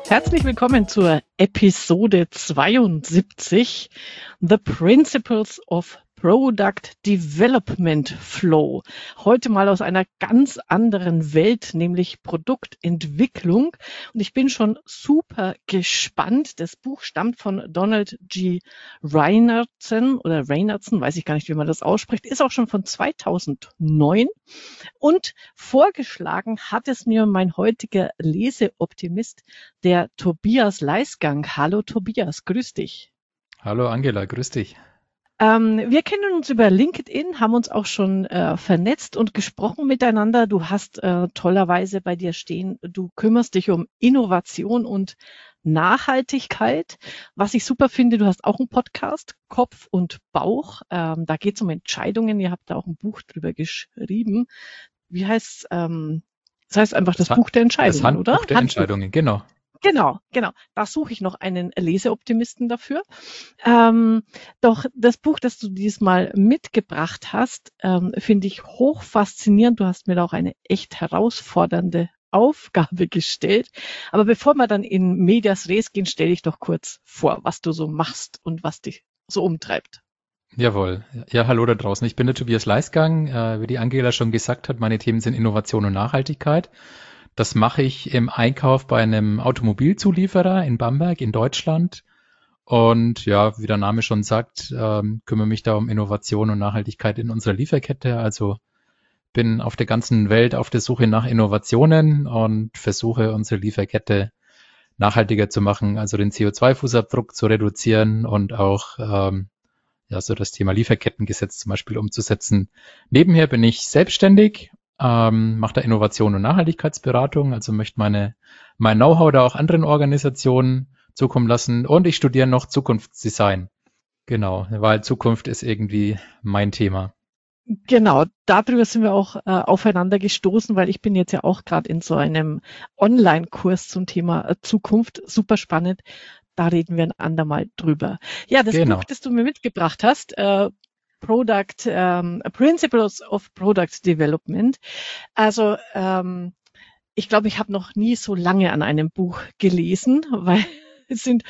Herzlich willkommen zur Episode 72, The Principles of Product Development Flow. Heute mal aus einer ganz anderen Welt, nämlich Produktentwicklung. Und ich bin schon super gespannt. Das Buch stammt von Donald G. Reinertsen, weiß ich gar nicht, wie man das ausspricht, ist auch schon von 2009. Und vorgeschlagen hat es mir mein heutiger Leseoptimist, der Tobias Leisgang. Hallo Tobias, grüß dich. Hallo Angela, grüß dich. Wir kennen uns über LinkedIn, haben uns auch schon vernetzt und gesprochen miteinander. Du hast tollerweise bei dir stehen, du kümmerst dich um Innovation und Nachhaltigkeit. Was ich super finde, du hast auch einen Podcast, Kopf und Bauch. Da geht es um Entscheidungen. Ihr habt da auch ein Buch drüber geschrieben. Wie heißt das heißt einfach das Buch der Entscheidungen, oder? Handbuch der Entscheidungen, genau. Genau. Da suche ich noch einen Leseoptimisten dafür. Doch das Buch, das du diesmal mitgebracht hast, finde ich hoch faszinierend. Du hast mir da auch eine echt herausfordernde Aufgabe gestellt. Aber bevor wir dann in Medias Res gehen, stell dich doch kurz vor, was du so machst und was dich so umtreibt. Jawohl. Ja, hallo da draußen. Ich bin der Tobias Leisgang. Wie die Angela schon gesagt hat, meine Themen sind Innovation und Nachhaltigkeit. Das mache ich im Einkauf bei einem Automobilzulieferer in Bamberg in Deutschland. Und ja, wie der Name schon sagt, kümmere mich da um Innovation und Nachhaltigkeit in unserer Lieferkette. Also bin auf der ganzen Welt auf der Suche nach Innovationen und versuche unsere Lieferkette nachhaltiger zu machen, also den CO2-Fußabdruck zu reduzieren und auch so das Thema Lieferkettengesetz zum Beispiel umzusetzen. Nebenher bin ich selbstständig, mache da Innovation und Nachhaltigkeitsberatung, also möchte mein Know-how da auch anderen Organisationen zukommen lassen und ich studiere noch Zukunftsdesign. Genau, weil Zukunft ist irgendwie mein Thema. Genau, darüber sind wir auch aufeinander gestoßen, weil ich bin jetzt ja auch gerade in so einem Online-Kurs zum Thema Zukunft. Super spannend. Da reden wir ein andermal drüber. Ja, das Genau. Buch, das du mir mitgebracht hast, Principles of Product Development. Also ich glaube, ich habe noch nie so lange an einem Buch gelesen, weil es sind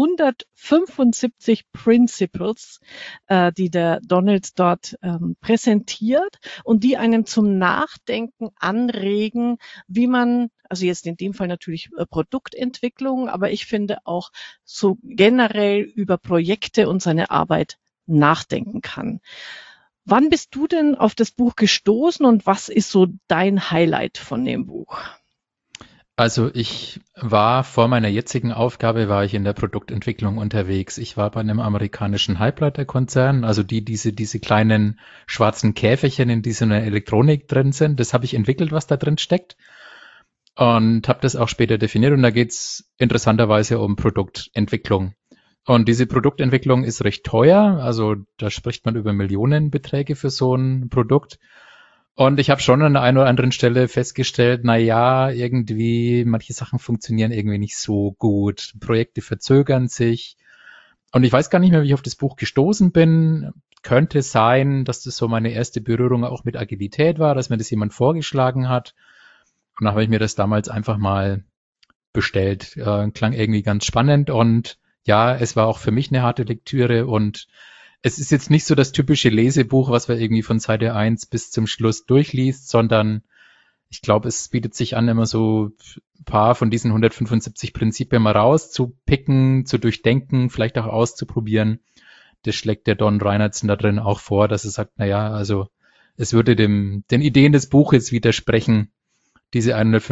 175 Principles, die der Donald dort präsentiert und die einen zum Nachdenken anregen, wie man, also jetzt in dem Fall natürlich Produktentwicklung, aber ich finde auch so generell über Projekte und seine Arbeit nachdenken kann. Wann bist du denn auf das Buch gestoßen und was ist so dein Highlight von dem Buch? Also ich war vor meiner jetzigen Aufgabe, war ich in der Produktentwicklung unterwegs. Ich war bei einem amerikanischen Halbleiterkonzern, also diese kleinen schwarzen Käferchen, in die so eine Elektronik drin sind. Das habe ich entwickelt, was da drin steckt und habe das auch später definiert. Und da geht's interessanterweise um Produktentwicklung. Und diese Produktentwicklung ist recht teuer, also da spricht man über Millionenbeträge für so ein Produkt. Und ich habe schon an der einen oder anderen Stelle festgestellt, na ja, irgendwie manche Sachen funktionieren irgendwie nicht so gut. Projekte verzögern sich. Und ich weiß gar nicht mehr, wie ich auf das Buch gestoßen bin. Könnte sein, dass das so meine erste Berührung auch mit Agilität war, dass mir das jemand vorgeschlagen hat. Und dann habe ich mir das damals einfach mal bestellt. Klang irgendwie ganz spannend und ja, es war auch für mich eine harte Lektüre und es ist jetzt nicht so das typische Lesebuch, was man irgendwie von Seite 1 bis zum Schluss durchliest, sondern ich glaube, es bietet sich an, immer so ein paar von diesen 175 Prinzipien mal rauszupicken, zu durchdenken, vielleicht auch auszuprobieren. Das schlägt der Don Reinertsen da drin auch vor, dass er sagt, na ja, also es würde den Ideen des Buches widersprechen, diese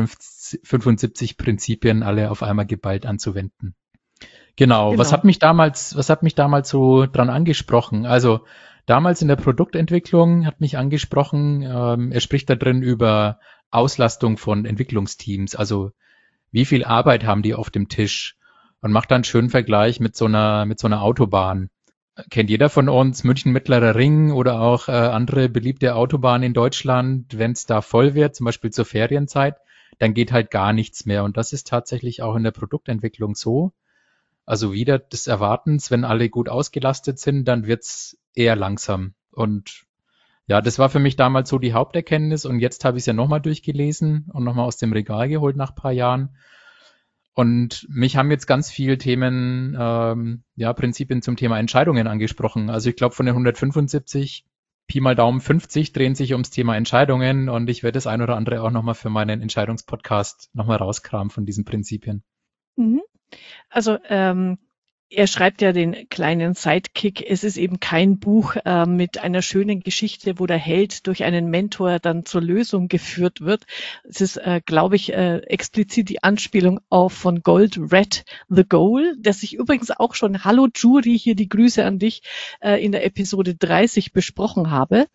175 Prinzipien alle auf einmal geballt anzuwenden. Genau. Was hat mich damals so dran angesprochen? Also damals in der Produktentwicklung hat mich angesprochen, er spricht da drin über Auslastung von Entwicklungsteams. Also wie viel Arbeit haben die auf dem Tisch? Und macht dann einen schönen Vergleich mit so einer Autobahn. Kennt jeder von uns, München Mittlerer Ring oder auch andere beliebte Autobahnen in Deutschland, wenn es da voll wird, zum Beispiel zur Ferienzeit, dann geht halt gar nichts mehr. Und das ist tatsächlich auch in der Produktentwicklung so. Also wieder des Erwartens, wenn alle gut ausgelastet sind, dann wird's eher langsam. Und ja, das war für mich damals so die Haupterkenntnis und jetzt habe ich es ja nochmal durchgelesen und nochmal aus dem Regal geholt nach ein paar Jahren. Und mich haben jetzt ganz viele Themen, Prinzipien zum Thema Entscheidungen angesprochen. Also ich glaube, von den 175, Pi mal Daumen 50 drehen sich ums Thema Entscheidungen und ich werde das ein oder andere auch nochmal für meinen Entscheidungspodcast nochmal rauskramen von diesen Prinzipien. Mhm. Also er schreibt ja den kleinen Sidekick. Es ist eben kein Buch mit einer schönen Geschichte, wo der Held durch einen Mentor dann zur Lösung geführt wird. Es ist, glaube ich, explizit die Anspielung auf von Gold Red The Goal, das ich übrigens auch schon, hallo Jury, hier die Grüße an dich, in der Episode 30 besprochen habe.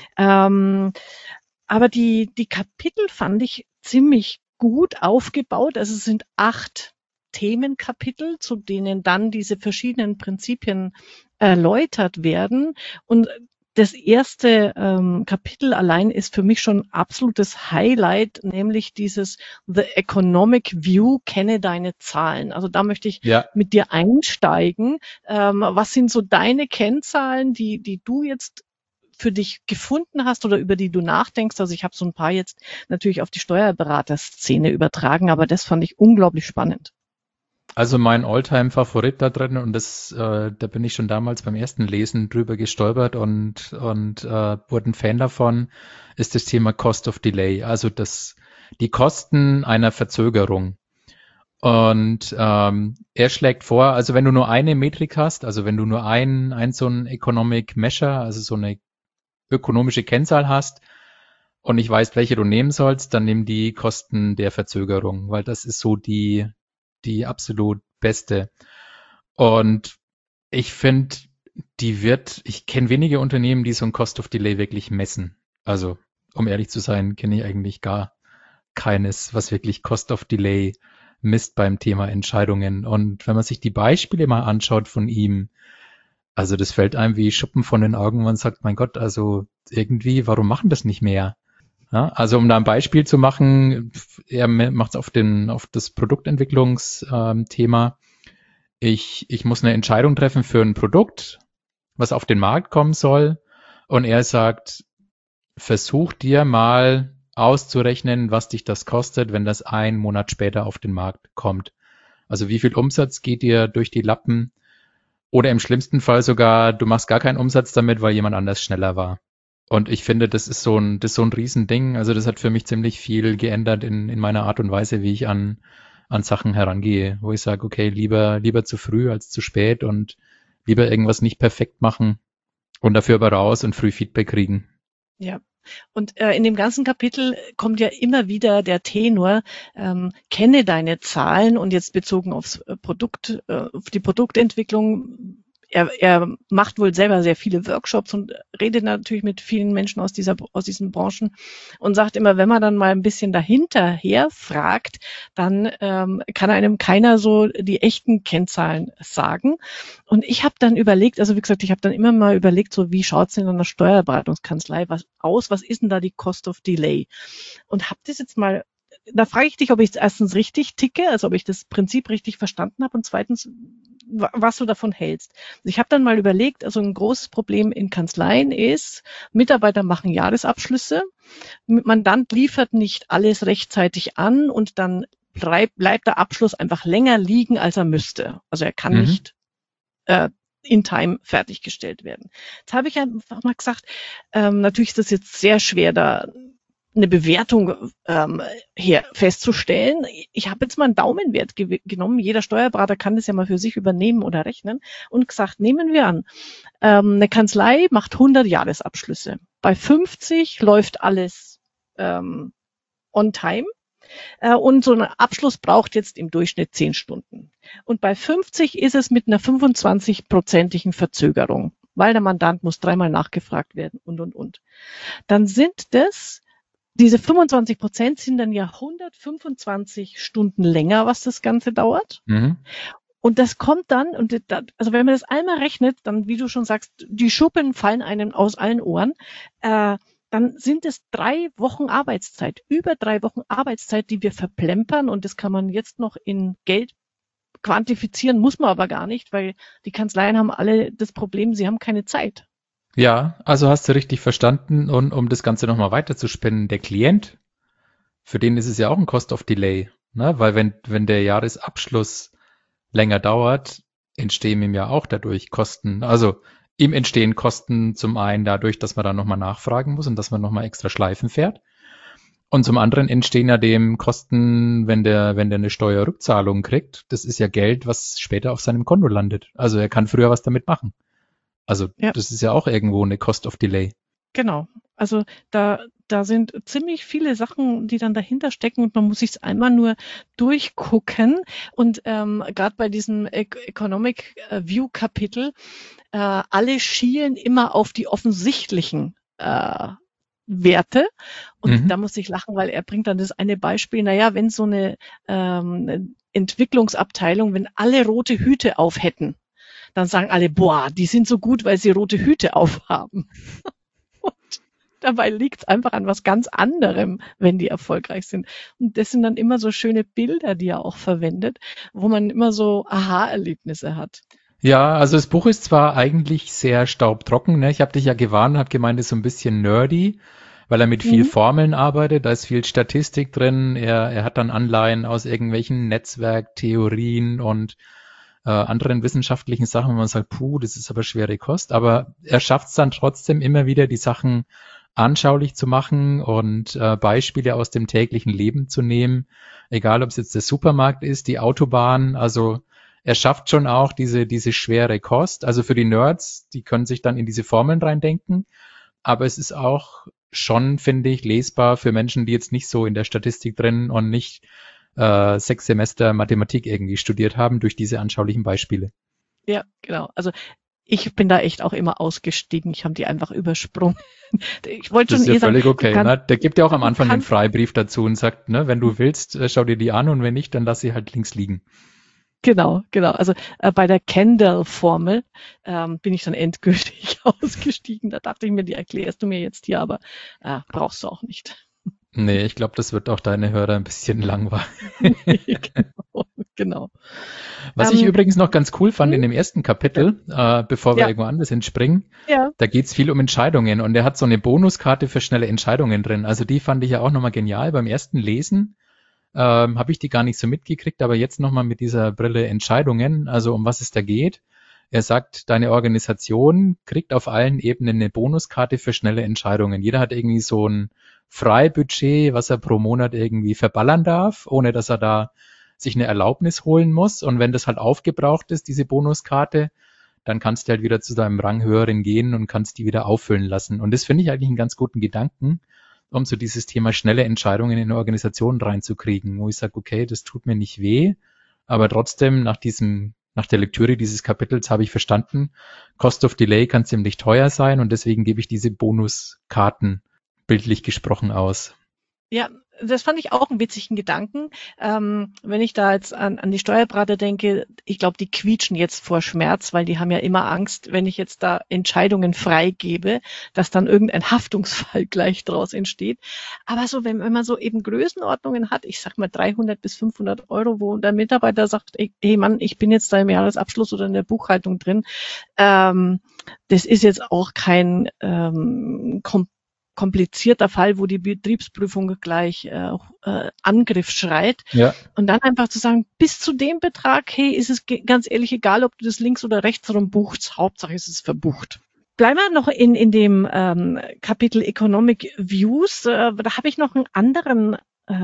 Aber die Kapitel fand ich ziemlich gut aufgebaut. Also es sind 8 Themenkapitel, zu denen dann diese verschiedenen Prinzipien erläutert werden. Und das erste Kapitel allein ist für mich schon absolutes Highlight, nämlich dieses The Economic View, kenne deine Zahlen. Also da möchte ich mit dir einsteigen. Was sind so deine Kennzahlen, die du jetzt für dich gefunden hast oder über die du nachdenkst? Also ich habe so ein paar jetzt natürlich auf die Steuerberaterszene übertragen, aber das fand ich unglaublich spannend. Also mein Alltime-Favorit da drin, und da bin ich schon damals beim ersten Lesen drüber gestolpert und wurde ein Fan davon, ist das Thema Cost of Delay, also die Kosten einer Verzögerung. Und er schlägt vor, also wenn du nur eine Metrik hast, also wenn du nur ein so ein Economic Measure, also so eine ökonomische Kennzahl hast und nicht weißt, welche du nehmen sollst, dann nimm die Kosten der Verzögerung, weil das ist so die absolut beste. Und ich finde, ich kenne wenige Unternehmen, die so ein Cost of Delay wirklich messen. Also, um ehrlich zu sein, kenne ich eigentlich gar keines, was wirklich Cost of Delay misst beim Thema Entscheidungen. Und wenn man sich die Beispiele mal anschaut von ihm, also das fällt einem wie Schuppen von den Augen, man sagt, mein Gott, also irgendwie, warum machen das nicht mehr? Ja, also um da ein Beispiel zu machen, er macht es auf das Produktentwicklungsthema. Ich muss eine Entscheidung treffen für ein Produkt, was auf den Markt kommen soll. Und er sagt, versuch dir mal auszurechnen, was dich das kostet, wenn das 1 Monat später auf den Markt kommt. Also wie viel Umsatz geht dir durch die Lappen? Oder im schlimmsten Fall sogar, du machst gar keinen Umsatz damit, weil jemand anders schneller war. Und ich finde, das ist so ein Riesending. Also das hat für mich ziemlich viel geändert in meiner Art und Weise, wie ich an Sachen herangehe, wo ich sage, okay, lieber zu früh als zu spät und lieber irgendwas nicht perfekt machen und dafür aber raus und früh Feedback kriegen. Ja. Und in dem ganzen Kapitel kommt ja immer wieder der Tenor, kenne deine Zahlen, und jetzt bezogen aufs Produkt, auf die Produktentwicklung. Er macht wohl selber sehr viele Workshops und redet natürlich mit vielen Menschen aus diesen Branchen und sagt immer, wenn man dann mal ein bisschen dahinterher fragt, dann kann einem keiner so die echten Kennzahlen sagen. Und ich habe dann überlegt, also wie gesagt, ich habe dann immer mal überlegt, so wie schaut's in einer Steuerberatungskanzlei was ist denn da die Cost of Delay? Und habe das jetzt mal, da frage ich dich, ob ich es erstens richtig ticke, also ob ich das Prinzip richtig verstanden habe, und zweitens, was du davon hältst. Ich habe dann mal überlegt, also ein großes Problem in Kanzleien ist, Mitarbeiter machen Jahresabschlüsse, Mandant liefert nicht alles rechtzeitig an und dann bleibt der Abschluss einfach länger liegen, als er müsste. Also er kann nicht in Time fertiggestellt werden. Jetzt habe ich einfach mal gesagt, natürlich ist das jetzt sehr schwer, da eine Bewertung festzustellen. Ich habe jetzt mal einen Daumenwert genommen. Jeder Steuerberater kann das ja mal für sich übernehmen oder rechnen und gesagt, nehmen wir an, eine Kanzlei macht 100 Jahresabschlüsse. Bei 50 läuft alles on time. Und so ein Abschluss braucht jetzt im Durchschnitt 10 Stunden. Und bei 50 ist es mit einer 25-prozentigen Verzögerung, weil der Mandant muss 3-mal nachgefragt werden und. Dann sind diese 25% sind dann ja 125 Stunden länger, was das Ganze dauert. Mhm. Und das kommt dann, also wenn man das einmal rechnet, dann, wie du schon sagst, die Schuppen fallen einem aus allen Ohren, dann sind es 3 Wochen Arbeitszeit, über 3 Wochen Arbeitszeit, die wir verplempern, und das kann man jetzt noch in Geld quantifizieren, muss man aber gar nicht, weil die Kanzleien haben alle das Problem, sie haben keine Zeit. Ja, also hast du richtig verstanden, und um das Ganze nochmal weiterzuspinnen, der Klient, für den ist es ja auch ein Cost of Delay, ne? Weil wenn der Jahresabschluss länger dauert, entstehen ihm ja auch dadurch Kosten. Also ihm entstehen Kosten zum einen dadurch, dass man dann nochmal nachfragen muss und dass man nochmal extra Schleifen fährt. Und zum anderen entstehen ja dem Kosten, wenn der eine Steuerrückzahlung kriegt. Das ist ja Geld, was später auf seinem Konto landet. Also er kann früher was damit machen. Also Ja, das ist ja auch irgendwo eine Cost of Delay. genau. Also da sind ziemlich viele Sachen, die dann dahinter stecken und man muss sich einmal nur durchgucken. Und gerade bei diesem Economic View Kapitel, alle schielen immer auf die offensichtlichen Werte. Und da muss ich lachen, weil er bringt dann das eine Beispiel, naja, wenn so eine Entwicklungsabteilung, wenn alle rote Hüte auf hätten, dann sagen alle, boah, die sind so gut, weil sie rote Hüte aufhaben. Und dabei liegt es einfach an was ganz anderem, wenn die erfolgreich sind. Und das sind dann immer so schöne Bilder, die er auch verwendet, wo man immer so Aha-Erlebnisse hat. Ja, also das Buch ist zwar eigentlich sehr staubtrocken, ne? Ich habe dich ja gewarnt, habe gemeint, es ist so ein bisschen nerdy, weil er mit viel Formeln arbeitet, da ist viel Statistik drin, er hat dann Anleihen aus irgendwelchen Netzwerktheorien und anderen wissenschaftlichen Sachen, wo man sagt, puh, das ist aber schwere Kost, aber er schafft es dann trotzdem immer wieder, die Sachen anschaulich zu machen und Beispiele aus dem täglichen Leben zu nehmen, egal ob es jetzt der Supermarkt ist, die Autobahn, also er schafft schon auch diese schwere Kost. Also für die Nerds, die können sich dann in diese Formeln reindenken. Aber es ist auch schon, finde ich, lesbar für Menschen, die jetzt nicht so in der Statistik drin und nicht 6 Semester Mathematik irgendwie studiert haben, durch diese anschaulichen Beispiele. Ja, genau. Also ich bin da echt auch immer ausgestiegen. Ich habe die einfach übersprungen. Ich wollte Das schon ist ja sagen, völlig okay. Ne? Der gibt ja auch am Anfang den kannst, Freibrief dazu und sagt, ne, wenn du willst, schau dir die an und wenn nicht, dann lass sie halt links liegen. genau. Also bei der Kendall-Formel bin ich dann endgültig ausgestiegen. Da dachte ich mir, die erklärst du mir jetzt hier, aber brauchst du auch nicht. Nee, ich glaube, das wird auch deine Hörer ein bisschen langweilig. Genau. Was ich übrigens noch ganz cool fand in dem ersten Kapitel, bevor wir Ja. irgendwo anders entspringen, Ja. da geht's viel um Entscheidungen und er hat so eine Bonuskarte für schnelle Entscheidungen drin. Also die fand ich ja auch nochmal genial. Beim ersten Lesen habe ich die gar nicht so mitgekriegt, aber jetzt nochmal mit dieser Brille Entscheidungen, also um was es da geht. Er sagt, deine Organisation kriegt auf allen Ebenen eine Bonuskarte für schnelle Entscheidungen. Jeder hat irgendwie so ein Freibudget, was er pro Monat irgendwie verballern darf, ohne dass er da sich eine Erlaubnis holen muss. Und wenn das halt aufgebraucht ist, diese Bonuskarte, dann kannst du halt wieder zu deinem Ranghöheren gehen und kannst die wieder auffüllen lassen. Und das finde ich eigentlich einen ganz guten Gedanken, um so dieses Thema schnelle Entscheidungen in eine Organisation reinzukriegen, wo ich sage, okay, das tut mir nicht weh, aber trotzdem nach der Lektüre dieses Kapitels habe ich verstanden, Cost of Delay kann ziemlich teuer sein und deswegen gebe ich diese Bonuskarten bildlich gesprochen aus. Ja, das fand ich auch einen witzigen Gedanken. Wenn ich da jetzt an die Steuerberater denke, ich glaube, die quietschen jetzt vor Schmerz, weil die haben ja immer Angst, wenn ich jetzt da Entscheidungen freigebe, dass dann irgendein Haftungsfall gleich draus entsteht. Aber so, wenn man so eben Größenordnungen hat, ich sag mal 300 bis 500 Euro, wo der Mitarbeiter sagt, hey Mann, ich bin jetzt da im Jahresabschluss oder in der Buchhaltung drin, das ist jetzt auch kein komplizierter Fall, wo die Betriebsprüfung gleich Angriff schreit. Ja. Und dann einfach zu sagen, bis zu dem Betrag, hey, ist es ganz ehrlich egal, ob du das links oder rechts rum buchst, Hauptsache ist es verbucht. Bleiben wir noch in dem Kapitel Economic Views. Da habe ich noch einen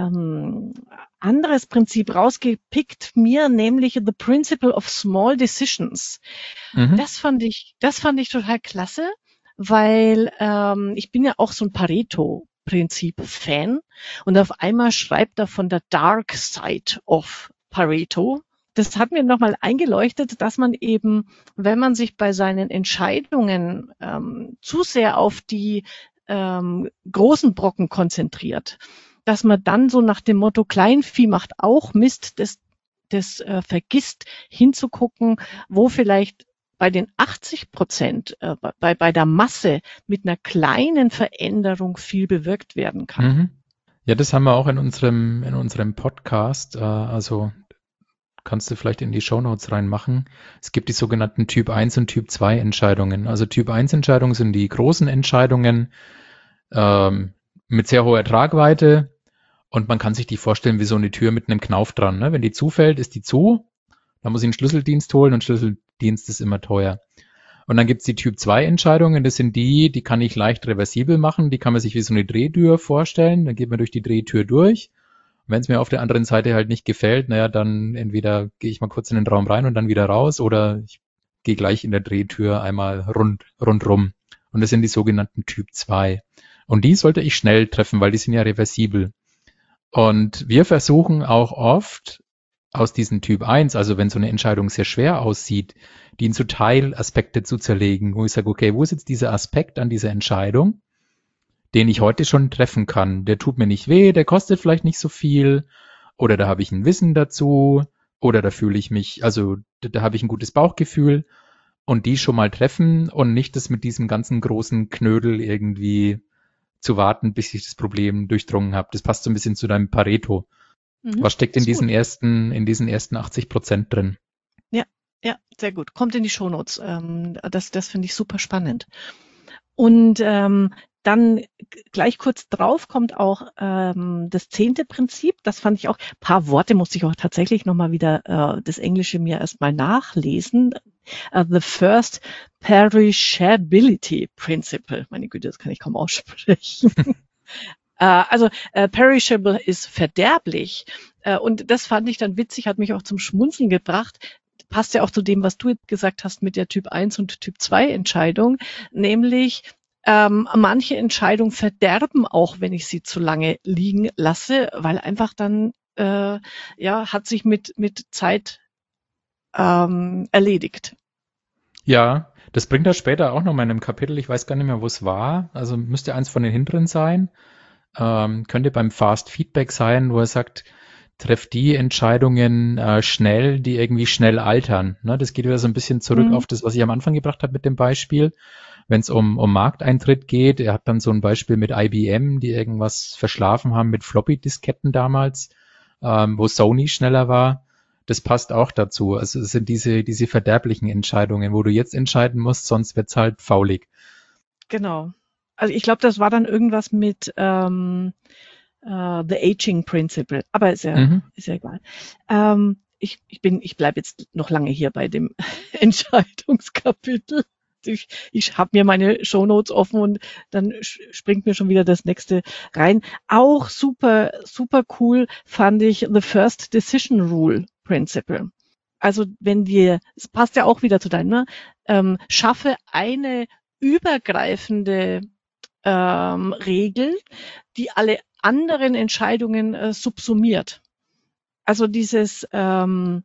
anderes Prinzip rausgepickt, mir nämlich The Principle of Small Decisions. Das fand ich total klasse, weil ich bin ja auch so ein Pareto-Prinzip-Fan und auf einmal schreibt er von der Dark Side of Pareto. Das hat mir nochmal eingeleuchtet, dass man eben, wenn man sich bei seinen Entscheidungen zu sehr auf die großen Brocken konzentriert, dass man dann so nach dem Motto Kleinvieh macht auch Mist, das vergisst hinzugucken, wo vielleicht bei den 80%, bei der Masse mit einer kleinen Veränderung viel bewirkt werden kann. Ja, das haben wir auch in unserem Podcast, also kannst du vielleicht in die Shownotes reinmachen. Es gibt die sogenannten Typ 1 und Typ 2 Entscheidungen. Also Typ 1 Entscheidungen sind die großen Entscheidungen mit sehr hoher Tragweite Und man kann sich die vorstellen wie so eine Tür mit einem Knauf dran. Ne? Wenn die zufällt, ist die zu. Da muss ich einen Schlüsseldienst holen und Schlüsseldienst ist immer teuer. Und dann gibt's die Typ-2-Entscheidungen. Das sind die kann ich leicht reversibel machen. Die kann man sich wie so eine Drehtür vorstellen. Dann geht man durch die Drehtür durch. Wenn es mir auf der anderen Seite halt nicht gefällt, naja, dann entweder gehe ich mal kurz in den Raum rein und dann wieder raus oder ich gehe gleich in der Drehtür einmal rundrum. Und das sind die sogenannten Typ 2. Und die sollte ich schnell treffen, weil die sind ja reversibel. Und wir versuchen auch oft aus diesem Typ 1, also wenn so eine Entscheidung sehr schwer aussieht, die in so Teilaspekte zu zerlegen, wo ich sage, okay, wo ist jetzt dieser Aspekt an dieser Entscheidung, den ich heute schon treffen kann? Der tut mir nicht weh, der kostet vielleicht nicht so viel, oder da habe ich ein Wissen dazu, oder da fühle ich mich, also da habe ich ein gutes Bauchgefühl und die schon mal treffen und nicht das mit diesem ganzen großen Knödel irgendwie zu warten, bis ich das Problem durchdrungen habe. Das passt so ein bisschen zu deinem Pareto. Was steckt in diesen ersten 80% drin? Ja, sehr gut. Kommt in die Shownotes. Das finde ich super spannend. Und dann gleich kurz drauf kommt auch das 10. Prinzip. Das fand ich auch. Ein paar Worte musste ich auch tatsächlich nochmal wieder das Englische mir erstmal nachlesen. The First Perishability Principle. Meine Güte, das kann ich kaum aussprechen. Perishable ist verderblich. Und das fand ich dann witzig, hat mich auch zum Schmunzeln gebracht. Passt ja auch zu dem, was du jetzt gesagt hast mit der Typ 1 und Typ 2 Entscheidung. Nämlich, manche Entscheidungen verderben auch, wenn ich sie zu lange liegen lasse, weil einfach dann, hat sich mit Zeit erledigt. Ja, das bringt er später auch noch mal in einem Kapitel. Ich weiß gar nicht mehr, wo es war. Also müsste eins von den hinteren sein. Könnte beim Fast Feedback sein, wo er sagt, trefft die Entscheidungen schnell, die irgendwie schnell altern. Ne? Das geht wieder so ein bisschen zurück auf das, was ich am Anfang gebracht habe mit dem Beispiel. Wenn es um Markteintritt geht, er hat dann so ein Beispiel mit IBM, die irgendwas verschlafen haben mit Floppy-Disketten damals, wo Sony schneller war. Das passt auch dazu. Also es sind diese verderblichen Entscheidungen, wo du jetzt entscheiden musst, sonst wird's halt faulig. Genau. Also ich glaube, das war dann irgendwas mit The Aging Principle, aber ist ja egal. Ich bleibe jetzt noch lange hier bei dem Entscheidungskapitel. Ich habe mir meine Shownotes offen und dann springt mir schon wieder das nächste rein. Auch super, super cool fand ich The First Decision Rule Principle. Also es passt ja auch wieder zu deinem, ne? Schaffe eine übergreifende Regel, die alle anderen Entscheidungen subsumiert. Also dieses, was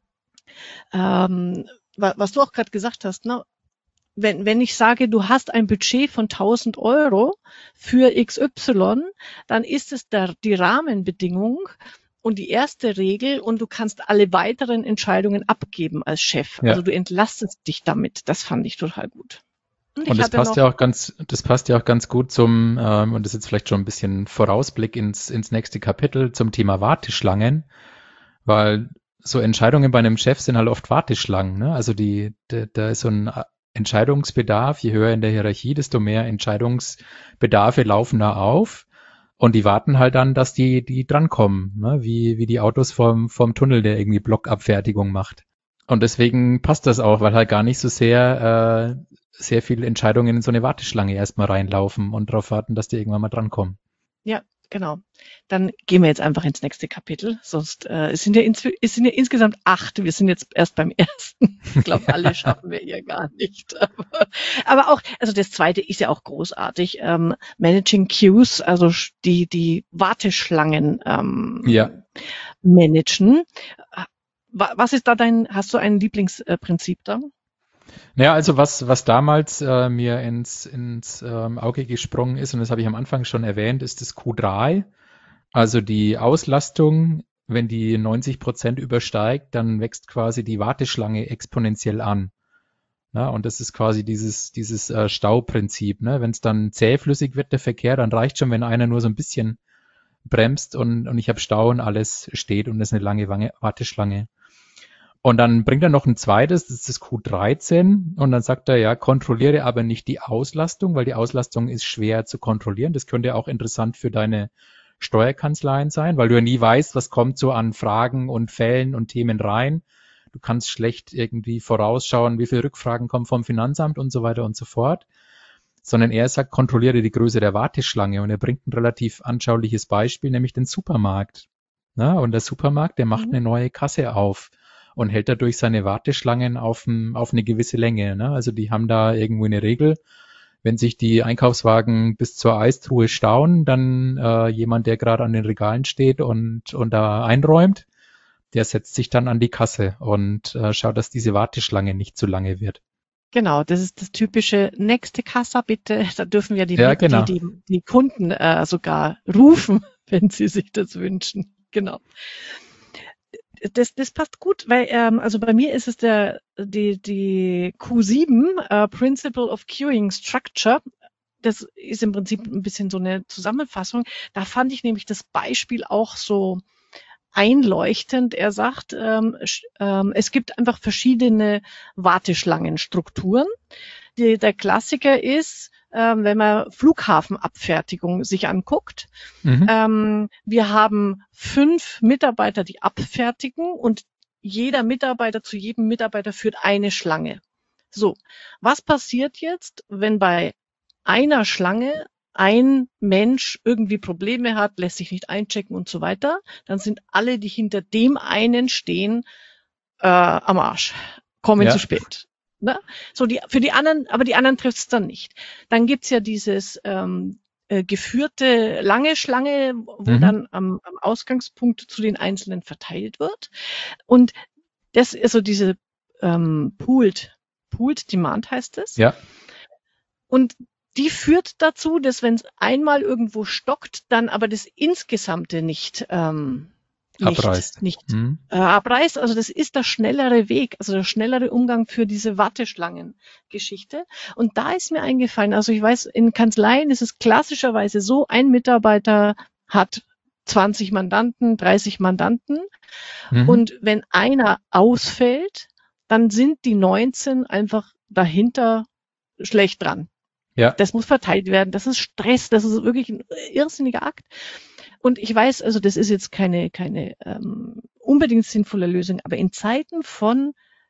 du auch gerade gesagt hast, ne? Wenn ich sage, du hast ein Budget von 1.000 Euro für XY, dann ist es die Rahmenbedingung und die erste Regel und du kannst alle weiteren Entscheidungen abgeben als Chef. Ja. Also du entlastest dich damit. Das fand ich total gut. Und das passt ja auch ganz gut zum, und das ist jetzt vielleicht schon ein bisschen Vorausblick ins nächste Kapitel zum Thema Warteschlangen, weil so Entscheidungen bei einem Chef sind halt oft Warteschlangen, ne? Also da ist so ein Entscheidungsbedarf, je höher in der Hierarchie, desto mehr Entscheidungsbedarfe laufen da auf und die warten halt dann, dass die drankommen, ne? Wie die Autos vom Tunnel, der irgendwie Blockabfertigung macht. Und deswegen passt das auch, weil halt gar nicht so sehr viele Entscheidungen in so eine Warteschlange erstmal reinlaufen und darauf warten, dass die irgendwann mal drankommen. Ja, genau. Dann gehen wir jetzt einfach ins nächste Kapitel. Sonst es sind ja insgesamt 8. Wir sind jetzt erst beim ersten. Ich glaube, alle schaffen wir hier gar nicht. Aber auch, also das zweite ist ja auch großartig. Managing Queues, also die Warteschlangen managen. Was ist da hast du ein Lieblingsprinzip da? Naja, also was damals mir ins Auge gesprungen ist, und das habe ich am Anfang schon erwähnt, ist das Q3. Also die Auslastung, wenn die 90% übersteigt, dann wächst quasi die Warteschlange exponentiell an. Na, und das ist quasi dieses Stauprinzip. Ne? Wenn es dann zähflüssig wird, der Verkehr, dann reicht schon, wenn einer nur so ein bisschen bremst und ich habe Stau und alles steht und das ist eine lange Warteschlange. Und dann bringt er noch ein zweites, das ist das Q13. Und dann sagt er, ja, kontrolliere aber nicht die Auslastung, weil die Auslastung ist schwer zu kontrollieren. Das könnte auch interessant für deine Steuerkanzleien sein, weil du ja nie weißt, was kommt so an Fragen und Fällen und Themen rein. Du kannst schlecht irgendwie vorausschauen, wie viele Rückfragen kommen vom Finanzamt und so weiter und so fort. Sondern er sagt, kontrolliere die Größe der Warteschlange. Und er bringt ein relativ anschauliches Beispiel, nämlich den Supermarkt. Na, und der Supermarkt, der macht eine neue Kasse auf und hält dadurch seine Warteschlangen auf eine gewisse Länge. Ne? Also die haben da irgendwo eine Regel. Wenn sich die Einkaufswagen bis zur Eistruhe stauen, dann jemand, der gerade an den Regalen steht und da einräumt, der setzt sich dann an die Kasse und schaut, dass diese Warteschlange nicht zu lange wird. Genau, das ist das typische nächste Kassa bitte. Da dürfen ja Ja, genau. die Kunden sogar rufen, wenn sie sich das wünschen. Genau. Das passt gut, weil also bei mir ist es die Q7, Principle of Queuing Structure. Das ist im Prinzip ein bisschen so eine Zusammenfassung. Da fand ich nämlich das Beispiel auch so einleuchtend. Er sagt, es gibt einfach verschiedene Warteschlangenstrukturen. Der Klassiker ist, wenn man Flughafenabfertigung sich anguckt. Wir haben 5 Mitarbeiter, die abfertigen und jeder Mitarbeiter zu jedem Mitarbeiter führt eine Schlange. So, was passiert jetzt, wenn bei einer Schlange ein Mensch irgendwie Probleme hat, lässt sich nicht einchecken und so weiter? Dann sind alle, die hinter dem einen stehen, am Arsch, kommen zu spät. Ne? So für die anderen, aber die anderen trifft es dann nicht. Dann gibt's ja dieses geführte lange Schlange, wo dann am Ausgangspunkt zu den Einzelnen verteilt wird. Und das ist so diese Pooled Demand heißt es. Ja. Und die führt dazu, dass wenn es einmal irgendwo stockt, dann aber das Insgesamte nicht abreißt. Abreißt. Also das ist der schnellere Weg, also der schnellere Umgang für diese Warteschlangengeschichte. Und da ist mir eingefallen, also ich weiß, in Kanzleien ist es klassischerweise so, ein Mitarbeiter hat 20 Mandanten, 30 Mandanten. Und wenn einer ausfällt, dann sind die 19 einfach dahinter schlecht dran. Ja. Das muss verteilt werden. Das ist Stress. Das ist wirklich ein irrsinniger Akt. Und ich weiß, also das ist jetzt keine unbedingt sinnvolle Lösung, aber in Zeiten von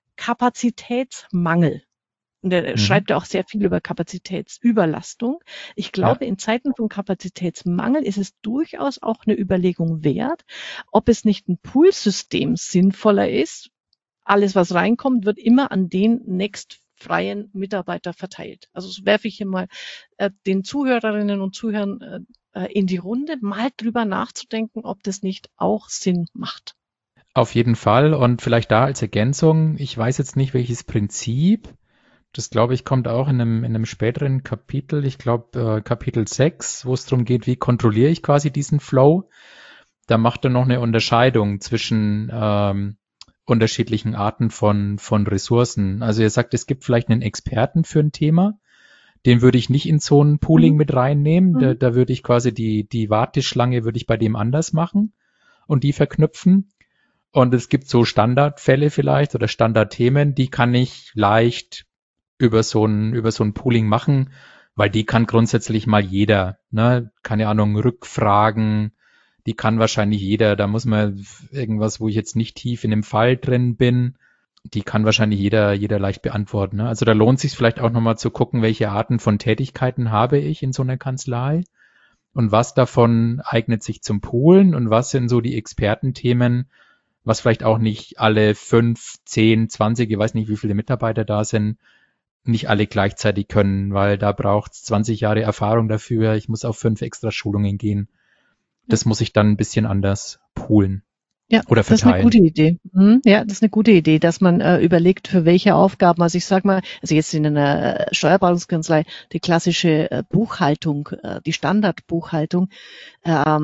Kapazitätsmangel, und er schreibt ja auch sehr viel über Kapazitätsüberlastung, ich glaube, in Zeiten von Kapazitätsmangel ist es durchaus auch eine Überlegung wert, ob es nicht ein Poolsystem sinnvoller ist. Alles, was reinkommt, wird immer an den nächstfreien Mitarbeiter verteilt. Also so werfe ich hier mal den Zuhörerinnen und Zuhörern in die Runde, mal drüber nachzudenken, ob das nicht auch Sinn macht. Auf jeden Fall. Und vielleicht da als Ergänzung, ich weiß jetzt nicht, welches Prinzip, das glaube ich, kommt auch in einem späteren Kapitel, ich glaube Kapitel 6, wo es darum geht, wie kontrolliere ich quasi diesen Flow. Da macht er noch eine Unterscheidung zwischen unterschiedlichen Arten von Ressourcen. Also er sagt, es gibt vielleicht einen Experten für ein Thema, den würde ich nicht in so ein Pooling mit reinnehmen. Da würde ich quasi die Warteschlange würde ich bei dem anders machen und die verknüpfen. Und es gibt so Standardfälle vielleicht oder Standardthemen, die kann ich leicht über so ein Pooling machen, weil die kann grundsätzlich mal jeder, ne? Keine Ahnung, Rückfragen, die kann wahrscheinlich jeder. Da muss man irgendwas, wo ich jetzt nicht tief in dem Fall drin bin, die kann wahrscheinlich jeder leicht beantworten. Ne? Also da lohnt sich vielleicht auch nochmal zu gucken, welche Arten von Tätigkeiten habe ich in so einer Kanzlei und was davon eignet sich zum Poolen und was sind so die Expertenthemen, was vielleicht auch nicht alle 5, 10, 20, ich weiß nicht, wie viele Mitarbeiter da sind, nicht alle gleichzeitig können, weil da braucht es 20 Jahre Erfahrung dafür. Ich muss auf 5 extra Schulungen gehen. Das muss ich dann ein bisschen anders poolen. Ja, oder verteilen. Das ist eine gute Idee. Ja, das ist eine gute Idee, dass man überlegt, für welche Aufgaben. Also ich sag mal, also jetzt in einer Steuerberatungskanzlei, die klassische Buchhaltung, die Standardbuchhaltung, da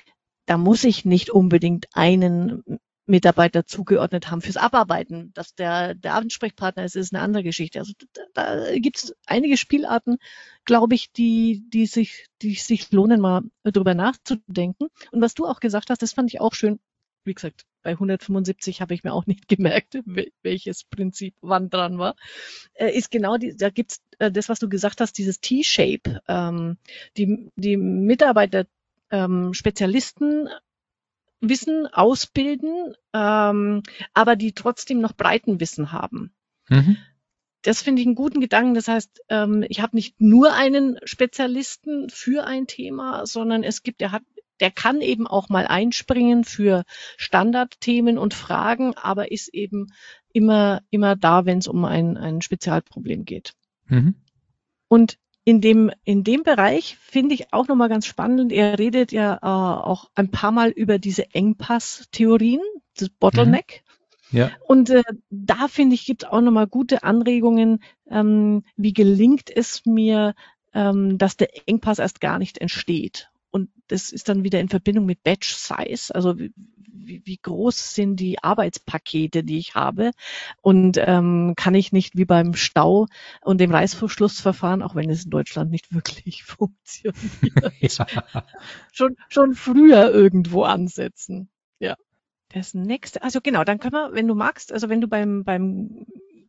muss ich nicht unbedingt einen Mitarbeiter zugeordnet haben fürs Abarbeiten. Dass der Ansprechpartner ist eine andere Geschichte. Also da gibt es einige Spielarten, glaube ich, die sich lohnen, mal drüber nachzudenken. Und was du auch gesagt hast, das fand ich auch schön. Wie gesagt, bei 175 habe ich mir auch nicht gemerkt, welches Prinzip wann dran war. Ist genau da gibt's das, was du gesagt hast, dieses T-Shape. Die Mitarbeiter Spezialisten ausbilden, aber die trotzdem noch Breitenwissen haben. Mhm. Das finde ich einen guten Gedanken. Das heißt, ich habe nicht nur einen Spezialisten für ein Thema, sondern der kann eben auch mal einspringen für Standardthemen und Fragen, aber ist eben immer da, wenn es um ein Spezialproblem geht. Mhm. Und in dem Bereich finde ich auch nochmal ganz spannend. Er redet ja auch ein paar Mal über diese Engpass-Theorien, das Bottleneck. Ja. Und da finde ich, gibt es auch nochmal gute Anregungen, wie gelingt es mir, dass der Engpass erst gar nicht entsteht. Und das ist dann wieder in Verbindung mit Batch Size, also wie groß sind die Arbeitspakete, die ich habe, und kann ich nicht wie beim Stau und dem Reißverschlussverfahren, auch wenn es in Deutschland nicht wirklich funktioniert, Ja. schon früher irgendwo ansetzen. Ja. Das nächste, also genau, dann können wir, wenn du magst, also wenn du beim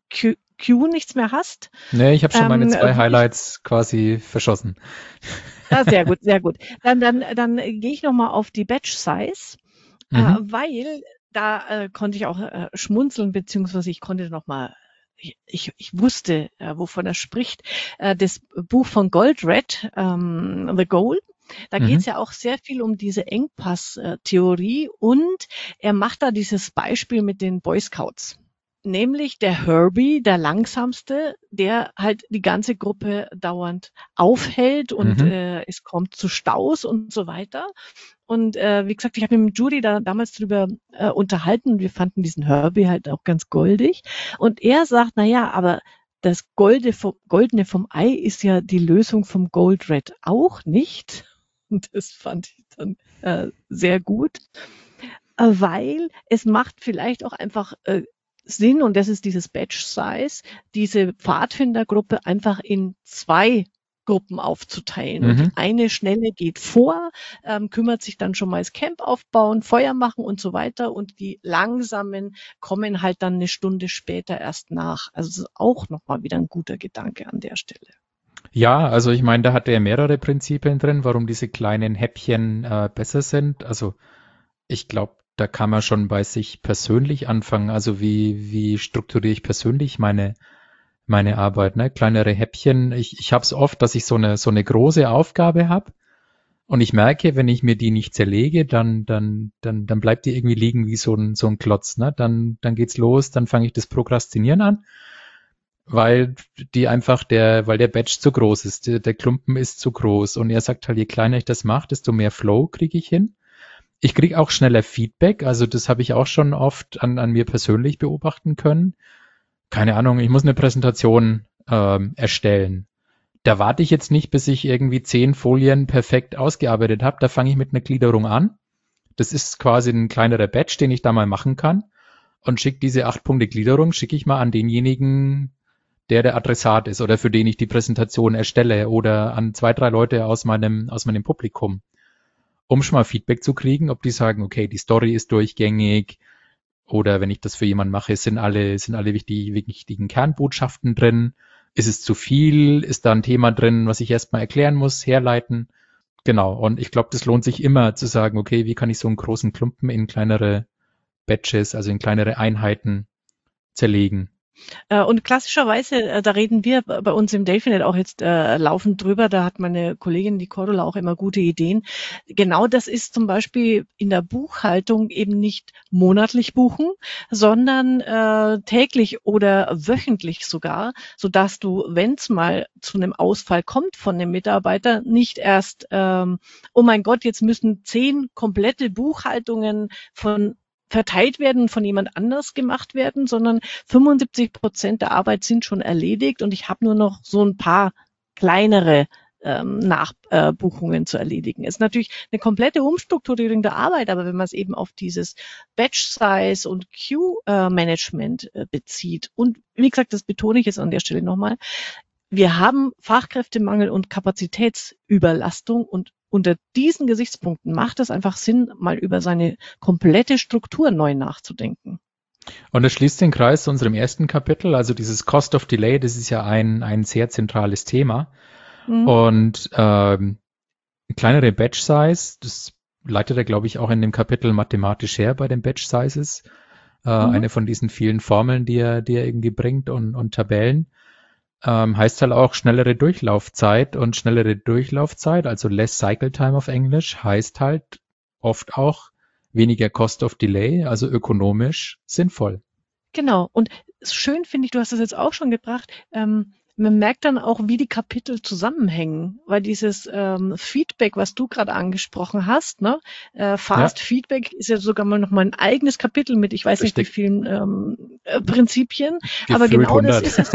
Q nichts mehr hast. Nee, ich habe schon meine 2 würde Highlights quasi verschossen. sehr gut, sehr gut. Dann gehe ich nochmal auf die Batch Size, Mhm. weil da konnte ich auch schmunzeln, beziehungsweise ich konnte nochmal, ich wusste, wovon er spricht. Das Buch von Goldratt, The Goal. Da geht es ja auch sehr viel um diese Engpass-Theorie, und er macht da dieses Beispiel mit den Boy Scouts. Nämlich der Herbie, der langsamste, der halt die ganze Gruppe dauernd aufhält und es kommt zu Staus und so weiter. Und wie gesagt, ich habe mich mit Judy da damals drüber unterhalten, und wir fanden diesen Herbie halt auch ganz goldig. Und er sagt, na ja, aber das Goldene vom Ei ist ja die Lösung vom Goldratt auch nicht. Und das fand ich dann sehr gut, weil es macht vielleicht auch einfach Sinn, und das ist dieses Batch Size, diese Pfadfindergruppe einfach in 2 Gruppen aufzuteilen. Und die eine schnelle geht vor, kümmert sich dann schon mal das Camp aufbauen, Feuer machen und so weiter. Und die langsamen kommen halt dann eine Stunde später erst nach. Also das ist auch nochmal wieder ein guter Gedanke an der Stelle. Ja, also ich meine, da hat er mehrere Prinzipien drin, warum diese kleinen Häppchen besser sind. Also ich glaube, da kann man schon bei sich persönlich anfangen. Also wie strukturiere ich persönlich meine Arbeit, ne? Kleinere Häppchen. Ich habe es oft, dass ich so eine große Aufgabe habe und ich merke, wenn ich mir die nicht zerlege, dann bleibt die irgendwie liegen wie so ein Klotz, ne? Dann geht's los, dann fange ich das Prokrastinieren an, weil weil der Batch zu groß ist, der Klumpen ist zu groß, und er sagt halt, je kleiner ich das mache, desto mehr Flow kriege ich hin. Ich kriege auch schneller Feedback, also das habe ich auch schon oft an mir persönlich beobachten können. Keine Ahnung, ich muss eine Präsentation erstellen. Da warte ich jetzt nicht, bis ich irgendwie 10 Folien perfekt ausgearbeitet habe. Da fange ich mit einer Gliederung an. Das ist quasi ein kleinerer Batch, den ich da mal machen kann, und schicke diese 8 Punkte Gliederung, schicke ich mal an denjenigen, der Adressat ist oder für den ich die Präsentation erstelle, oder an 2, 3 Leute aus meinem Publikum, um schon mal Feedback zu kriegen, ob die sagen, okay, die Story ist durchgängig, oder wenn ich das für jemanden mache, sind alle wichtigen Kernbotschaften drin. Ist es zu viel? Ist da ein Thema drin, was ich erstmal erklären muss, herleiten? Genau. Und ich glaube, das lohnt sich immer zu sagen, okay, wie kann ich so einen großen Klumpen in kleinere Batches, also in kleinere Einheiten zerlegen? Und klassischerweise, da reden wir bei uns im Delphinet auch jetzt laufend drüber, da hat meine Kollegin, die Cordula, auch immer gute Ideen. Genau das ist zum Beispiel in der Buchhaltung eben nicht monatlich buchen, sondern täglich oder wöchentlich sogar, sodass du, wenn es mal zu einem Ausfall kommt von einem Mitarbeiter, nicht erst, oh mein Gott, jetzt müssen 10 komplette Buchhaltungen verteilt werden, von jemand anders gemacht werden, sondern 75% der Arbeit sind schon erledigt, und ich habe nur noch so ein paar kleinere Nachbuchungen zu erledigen. Ist natürlich eine komplette Umstrukturierung der Arbeit, aber wenn man es eben auf dieses Batch-Size und Queue-Management bezieht, und wie gesagt, das betone ich jetzt an der Stelle nochmal, wir haben Fachkräftemangel und Kapazitätsüberlastung, und unter diesen Gesichtspunkten macht es einfach Sinn, mal über seine komplette Struktur neu nachzudenken. Und das schließt den Kreis zu unserem ersten Kapitel, also dieses Cost of Delay, das ist ja ein sehr zentrales Thema. Und kleinere Batch Size, das leitet er, glaube ich, auch in dem Kapitel mathematisch her bei den Batch Sizes. Mhm. Eine von diesen vielen Formeln, die er irgendwie bringt und Tabellen. Heißt halt auch schnellere Durchlaufzeit und schnellere Durchlaufzeit, also less cycle time auf Englisch, heißt halt oft auch weniger cost of delay, also ökonomisch sinnvoll. Genau. Und schön finde ich, du hast es jetzt auch schon gebracht, man merkt dann auch, wie die Kapitel zusammenhängen, weil dieses Feedback, was du gerade angesprochen hast, ne, Ja, Fast Feedback ist ja sogar mal noch mal ein eigenes Kapitel mit, ich weiß nicht wie richtig. vielen Prinzipien, aber Gefühlt genau das 100. ist es.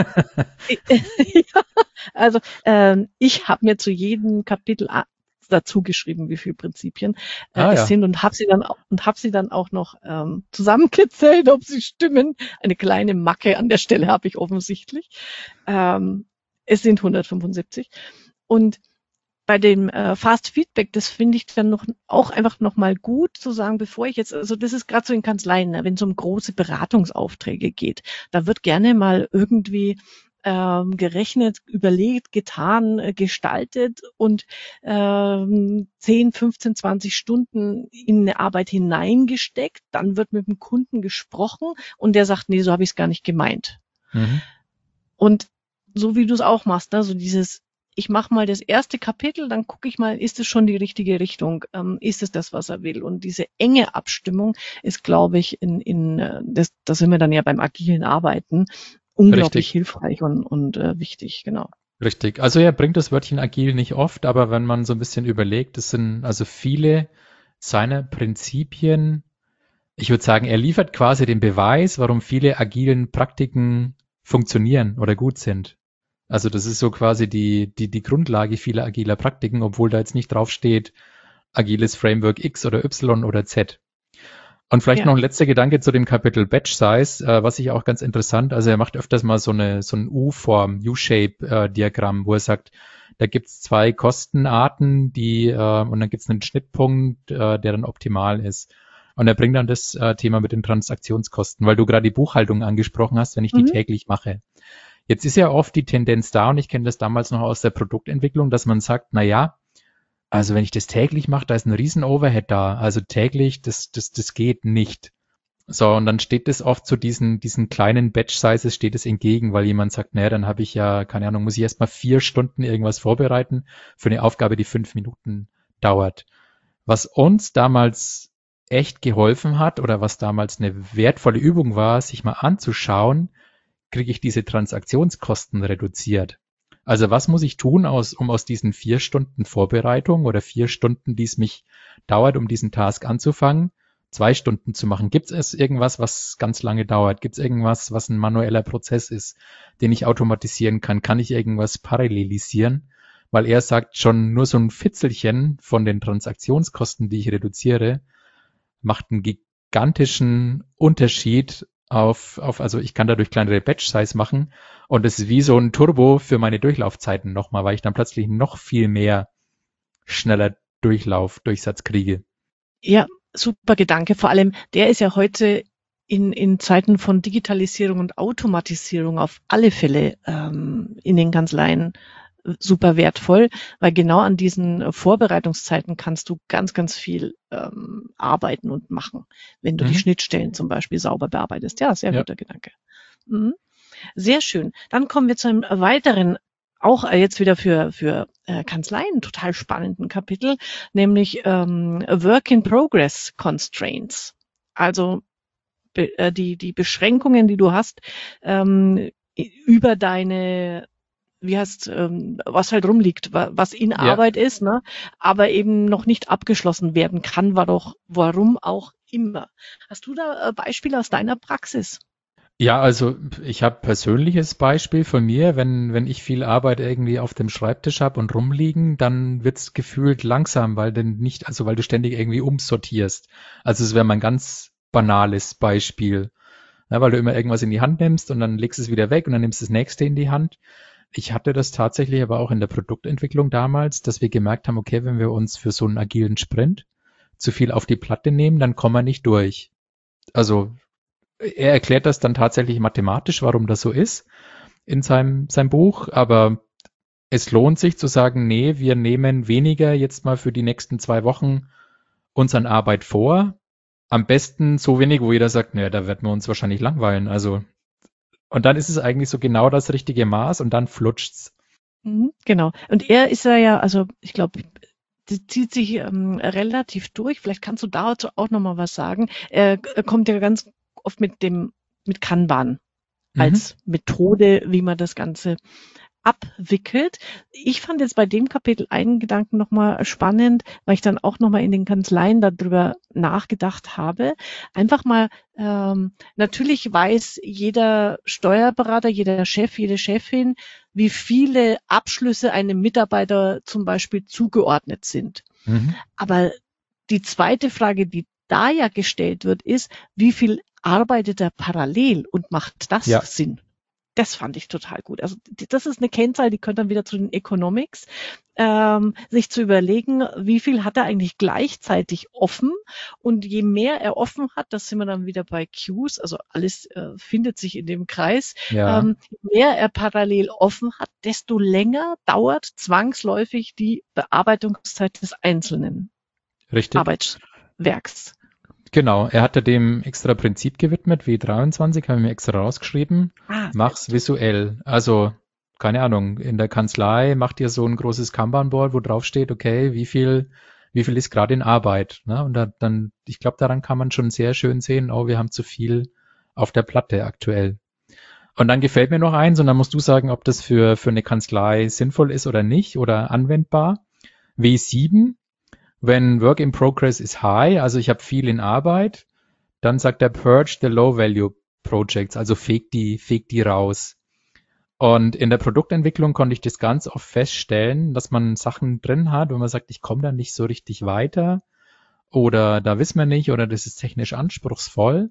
Ja, also ich habe mir zu jedem Kapitel dazu geschrieben, wie viele Prinzipien Ah es ja, sind und habe sie dann auch noch zusammengezählt, ob sie stimmen. Eine kleine Macke an der Stelle habe ich offensichtlich. Ähm, es sind 175 und bei dem Fast Feedback, das finde ich dann noch auch einfach noch mal gut zu sagen, bevor ich jetzt, also das ist gerade so in Kanzleien, ne, wenn es um große Beratungsaufträge geht, da wird gerne mal irgendwie gerechnet, überlegt, getan, gestaltet und 10, 15, 20 Stunden in eine Arbeit hineingesteckt. Dann wird mit dem Kunden gesprochen und der sagt, nee, so habe ich es gar nicht gemeint. mhm. Und so wie du es auch machst, ne, so dieses, ich mache mal das erste Kapitel, dann gucke ich mal, ist es schon die richtige Richtung? Ist es das, was er will? Und diese enge Abstimmung ist, glaube ich, da sind wir dann ja beim agilen Arbeiten, unglaublich Richtig, hilfreich und wichtig, genau. richtig. Also er bringt das Wörtchen agil nicht oft, aber wenn man so ein bisschen überlegt, es sind also viele seiner Prinzipien. Ich würde sagen, er liefert quasi den Beweis, warum viele agilen Praktiken funktionieren oder gut sind. Also das ist so quasi die Grundlage vieler agiler Praktiken, obwohl da jetzt nicht draufsteht, agiles Framework X oder Y oder Z. Und vielleicht Ja. noch ein letzter Gedanke zu dem Kapitel Batch Size, was ich auch ganz interessant, also er macht öfters mal so ein U-Form, U-Shape-Diagramm, wo er sagt, da gibt's zwei Kostenarten, und dann gibt's einen Schnittpunkt, der dann optimal ist. Und er bringt dann das Thema mit den Transaktionskosten, weil du gerade die Buchhaltung angesprochen hast, wenn ich die Mhm. täglich mache. Jetzt ist ja oft die Tendenz da, und ich kenne das damals noch aus der Produktentwicklung, dass man sagt, na ja, also wenn ich das täglich mache, da ist ein riesen Overhead da. Also täglich, das geht nicht. So, und dann steht es oft zu diesen kleinen Batch-Sizes steht es entgegen, weil jemand sagt, naja, dann habe ich ja, keine Ahnung, muss ich erst mal 4 Stunden irgendwas vorbereiten für eine Aufgabe, die 5 Minuten dauert. Was uns damals echt geholfen hat oder was damals eine wertvolle Übung war, sich mal anzuschauen, kriege ich diese Transaktionskosten reduziert. Also was muss ich tun, um aus diesen 4 Stunden Vorbereitung oder 4 Stunden, die es mich dauert, um diesen Task anzufangen, 2 Stunden zu machen? Gibt es irgendwas, was ganz lange dauert? Gibt es irgendwas, was ein manueller Prozess ist, den ich automatisieren kann? Kann ich irgendwas parallelisieren? Weil er sagt schon, nur so ein Fitzelchen von den Transaktionskosten, die ich reduziere, macht einen gigantischen Unterschied also ich kann dadurch kleinere Batch-Size machen und es ist wie so ein Turbo für meine Durchlaufzeiten nochmal, weil ich dann plötzlich noch viel mehr schneller Durchsatz kriege. Ja, super Gedanke. Vor allem, der ist ja heute in Zeiten von Digitalisierung und Automatisierung auf alle Fälle in den Kanzleien super wertvoll, weil genau an diesen Vorbereitungszeiten kannst du ganz, ganz viel arbeiten und machen, wenn du die Mhm. Schnittstellen zum Beispiel sauber bearbeitest. Ja, sehr Ja. guter Gedanke. Mhm. Sehr schön. Dann kommen wir zu einem weiteren, auch jetzt wieder für Kanzleien total spannenden Kapitel, nämlich Work in Progress Constraints. Also die Beschränkungen, die du hast über deine, wie heißt, was halt rumliegt, was in Ja. Arbeit ist, ne, aber eben noch nicht abgeschlossen werden kann, warum auch immer. Hast du da Beispiele aus deiner Praxis? Ja, also ich habe persönliches Beispiel von mir, wenn ich viel Arbeit irgendwie auf dem Schreibtisch habe und rumliegen, dann wird's gefühlt langsam, weil du ständig irgendwie umsortierst. Also es wäre mal ein ganz banales Beispiel, ja, weil du immer irgendwas in die Hand nimmst und dann legst es wieder weg und dann nimmst du das nächste in die Hand. Ich hatte das tatsächlich aber auch in der Produktentwicklung damals, dass wir gemerkt haben, okay, wenn wir uns für so einen agilen Sprint zu viel auf die Platte nehmen, dann kommen wir nicht durch. Also er erklärt das dann tatsächlich mathematisch, warum das so ist in seinem Buch, aber es lohnt sich zu sagen, nee, wir nehmen weniger jetzt mal für die nächsten 2 Wochen uns an Arbeit vor. Am besten so wenig, wo jeder sagt, naja, da werden wir uns wahrscheinlich langweilen. Also, und dann ist es eigentlich so genau das richtige Maß und dann flutscht's. Genau. Und er ist ja, also ich glaube, das zieht sich relativ durch. Vielleicht kannst du dazu auch nochmal was sagen. Er kommt ja ganz oft mit Kanban als Methode, wie man das Ganze abwickelt. Ich fand jetzt bei dem Kapitel einen Gedanken nochmal spannend, weil ich dann auch nochmal in den Kanzleien darüber nachgedacht habe. Einfach mal, natürlich weiß jeder Steuerberater, jeder Chef, jede Chefin, wie viele Abschlüsse einem Mitarbeiter zum Beispiel zugeordnet sind. Aber die zweite Frage, die da ja gestellt wird, ist, wie viel arbeitet er parallel und macht das Sinn? Das fand ich total gut. Also das ist eine Kennzahl, die gehört dann wieder zu den Economics, sich zu überlegen, wie viel hat er eigentlich gleichzeitig offen, und je mehr er offen hat, das sind wir dann wieder bei Queues, also alles findet sich in dem Kreis, je mehr er parallel offen hat, desto länger dauert zwangsläufig die Bearbeitungszeit des einzelnen Arbeitswerks. Genau, er hatte dem extra Prinzip gewidmet, W23, habe ich mir extra rausgeschrieben. Mach's visuell. Also, keine Ahnung, in der Kanzlei macht ihr so ein großes Kanban-Board, wo drauf steht, okay, wie viel ist gerade in Arbeit. Ne? Und dann, ich glaube, daran kann man schon sehr schön sehen, oh, wir haben zu viel auf der Platte aktuell. Und dann gefällt mir noch eins, und dann musst du sagen, ob das für eine Kanzlei sinnvoll ist oder nicht oder anwendbar. W7, wenn Work in Progress is high, also ich habe viel in Arbeit, dann sagt er Purge the Low Value Projects, also fegt die raus. Und in der Produktentwicklung konnte ich das ganz oft feststellen, dass man Sachen drin hat, wo man sagt, ich komme da nicht so richtig weiter oder da wissen wir nicht oder das ist technisch anspruchsvoll.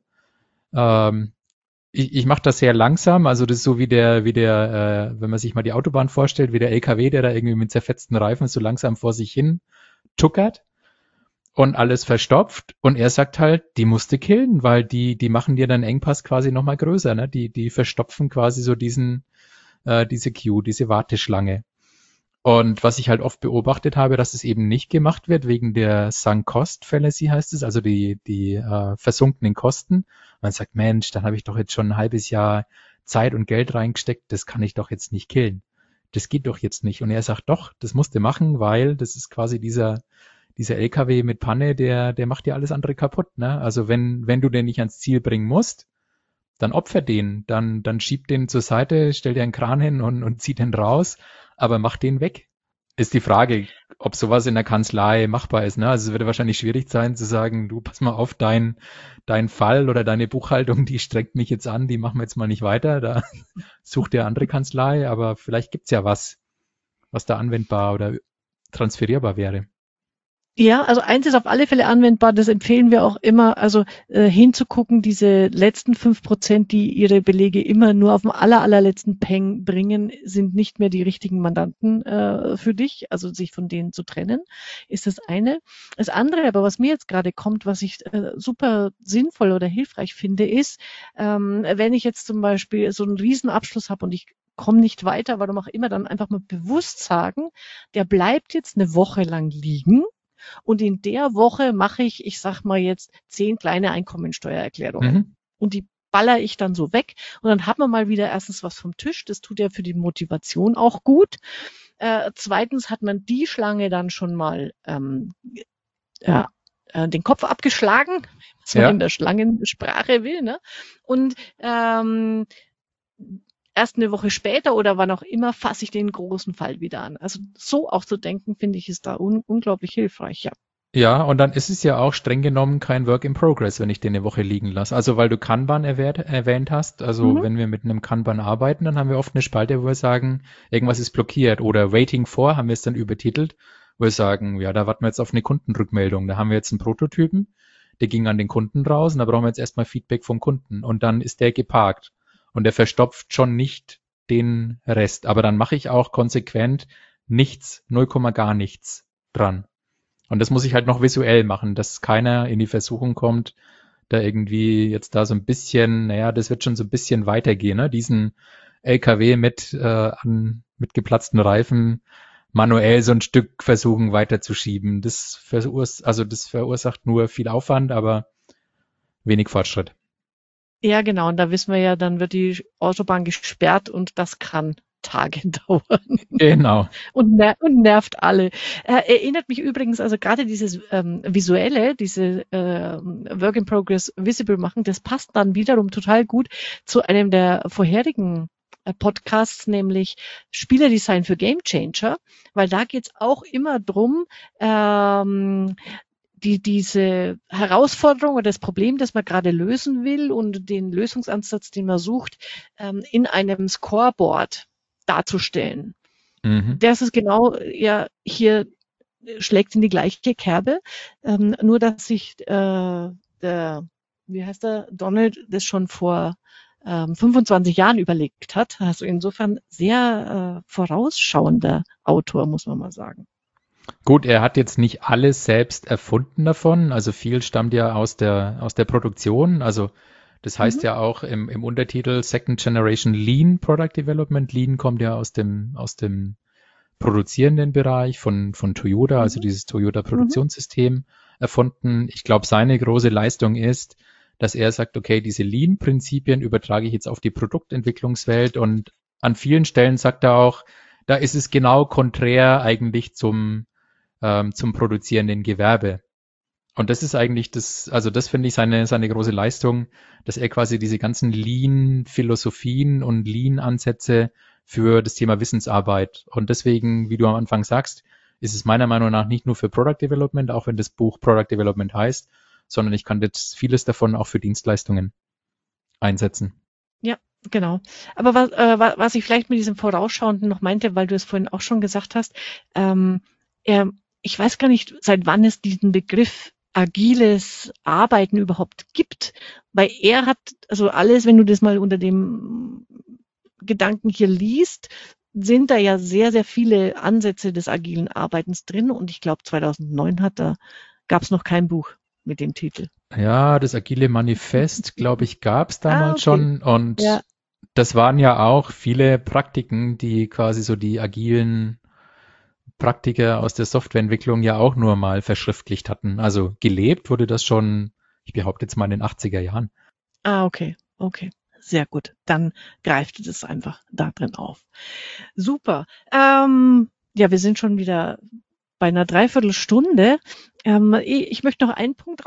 Ich mache das sehr langsam, also das ist so wie der, wenn man sich mal die Autobahn vorstellt, wie der LKW, der da irgendwie mit zerfetzten Reifen so langsam vor sich hin tuckert und alles verstopft, und er sagt halt, die musste killen, weil die machen dir dann Engpass quasi nochmal größer, ne? Die verstopfen quasi so diese Queue, diese Warteschlange. Und was ich halt oft beobachtet habe, dass es eben nicht gemacht wird wegen der Sunk-Cost-Fallacy, heißt es, also die versunkenen Kosten. Man sagt, Mensch, dann habe ich doch jetzt schon ein halbes Jahr Zeit und Geld reingesteckt, das kann ich doch jetzt nicht killen. Das geht doch jetzt nicht. Und er sagt, doch, das musst du machen, weil das ist quasi dieser LKW mit Panne, der macht dir alles andere kaputt. Ne? Also wenn du den nicht ans Ziel bringen musst, dann opfer den, dann schieb den zur Seite, stell dir einen Kran hin und zieh den raus, aber mach den weg. Ist die Frage, ob sowas in der Kanzlei machbar ist. Ne? Also es wird wahrscheinlich schwierig sein zu sagen, du pass mal auf, dein Fall oder deine Buchhaltung, die strengt mich jetzt an, die machen wir jetzt mal nicht weiter, da such dir andere Kanzlei, aber vielleicht gibt's ja was da anwendbar oder transferierbar wäre. Ja, also eins ist auf alle Fälle anwendbar, das empfehlen wir auch immer, also hinzugucken, diese letzten 5%, die ihre Belege immer nur auf dem allerletzten Peng bringen, sind nicht mehr die richtigen Mandanten für dich, also sich von denen zu trennen, ist das eine. Das andere, aber was mir jetzt gerade kommt, was ich super sinnvoll oder hilfreich finde, ist, wenn ich jetzt zum Beispiel so einen Riesenabschluss habe und ich komme nicht weiter, warum auch immer, dann einfach mal bewusst sagen, der bleibt jetzt eine Woche lang liegen. Und in der Woche mache ich sag mal jetzt 10 kleine Einkommensteuererklärungen. Und die baller ich dann so weg. Und dann hat man mal wieder erstens was vom Tisch. Das tut ja für die Motivation auch gut. Zweitens hat man die Schlange dann schon mal den Kopf abgeschlagen, was man in der Schlangensprache will. Ne? Und erst eine Woche später oder wann auch immer fasse ich den großen Fall wieder an. Also so auch zu denken, finde ich, ist da unglaublich hilfreich, ja. Ja, und dann ist es ja auch streng genommen kein Work in Progress, wenn ich den eine Woche liegen lasse. Also weil du Kanban erwähnt hast, also wenn wir mit einem Kanban arbeiten, dann haben wir oft eine Spalte, wo wir sagen, irgendwas ist blockiert, oder Waiting for haben wir es dann übertitelt, wo wir sagen, ja, da warten wir jetzt auf eine Kundenrückmeldung. Da haben wir jetzt einen Prototypen, der ging an den Kunden raus, und da brauchen wir jetzt erstmal Feedback vom Kunden, und dann ist der geparkt. Und der verstopft schon nicht den Rest. Aber dann mache ich auch konsequent nichts, 0, gar nichts dran. Und das muss ich halt noch visuell machen, dass keiner in die Versuchung kommt, da irgendwie jetzt da so ein bisschen, naja, das wird schon so ein bisschen weitergehen, ne? Diesen LKW mit geplatzten Reifen manuell so ein Stück versuchen weiterzuschieben. Das verursacht nur viel Aufwand, aber wenig Fortschritt. Ja, genau. Und da wissen wir ja, dann wird die Autobahn gesperrt und das kann Tage dauern. Genau. Und nervt alle. Erinnert mich übrigens, also gerade dieses Visuelle, diese Work in Progress visible machen, das passt dann wiederum total gut zu einem der vorherigen Podcasts, nämlich Spielerdesign für Game Changer, weil da geht's auch immer drum, diese Herausforderung oder das Problem, das man gerade lösen will und den Lösungsansatz, den man sucht, in einem Scoreboard darzustellen. Mhm. Das ist genau, ja, hier schlägt in die gleiche Kerbe, nur dass sich Donald das schon vor 25 Jahren überlegt hat. Also insofern sehr vorausschauender Autor, muss man mal sagen. Gut, er hat jetzt nicht alles selbst erfunden davon, also viel stammt ja aus der Produktion, also das heißt ja auch im Untertitel Second Generation Lean Product Development. Lean kommt ja aus dem produzierenden Bereich von Toyota, also dieses Toyota Produktionssystem erfunden. Ich glaube, seine große Leistung ist, dass er sagt, okay, diese Lean-Prinzipien übertrage ich jetzt auf die Produktentwicklungswelt, und an vielen Stellen sagt er auch, da ist es genau konträr eigentlich zum produzierenden Gewerbe. Und das ist eigentlich das finde ich seine große Leistung, dass er quasi diese ganzen Lean-Philosophien und Lean-Ansätze für das Thema Wissensarbeit. Und deswegen, wie du am Anfang sagst, ist es meiner Meinung nach nicht nur für Product Development, auch wenn das Buch Product Development heißt, sondern ich kann jetzt vieles davon auch für Dienstleistungen einsetzen. Ja, genau. Aber was ich vielleicht mit diesem Vorausschauenden noch meinte, weil du es vorhin auch schon gesagt hast, ich weiß gar nicht, seit wann es diesen Begriff agiles Arbeiten überhaupt gibt, weil er hat, also alles, wenn du das mal unter dem Gedanken hier liest, sind da ja sehr, sehr viele Ansätze des agilen Arbeitens drin, und ich glaube 2009 gab es noch kein Buch mit dem Titel. Ja, das Agile Manifest, glaube ich, gab es damals schon, und Ja. das waren ja auch viele Praktiken, die quasi so die agilen Praktiker aus der Softwareentwicklung ja auch nur mal verschriftlicht hatten. Also gelebt wurde das schon, ich behaupte jetzt mal in den 80er Jahren. Okay. Sehr gut. Dann greift es einfach da drin auf. Super. Ja, wir sind schon wieder bei einer Dreiviertelstunde. Ich möchte noch einen Punkt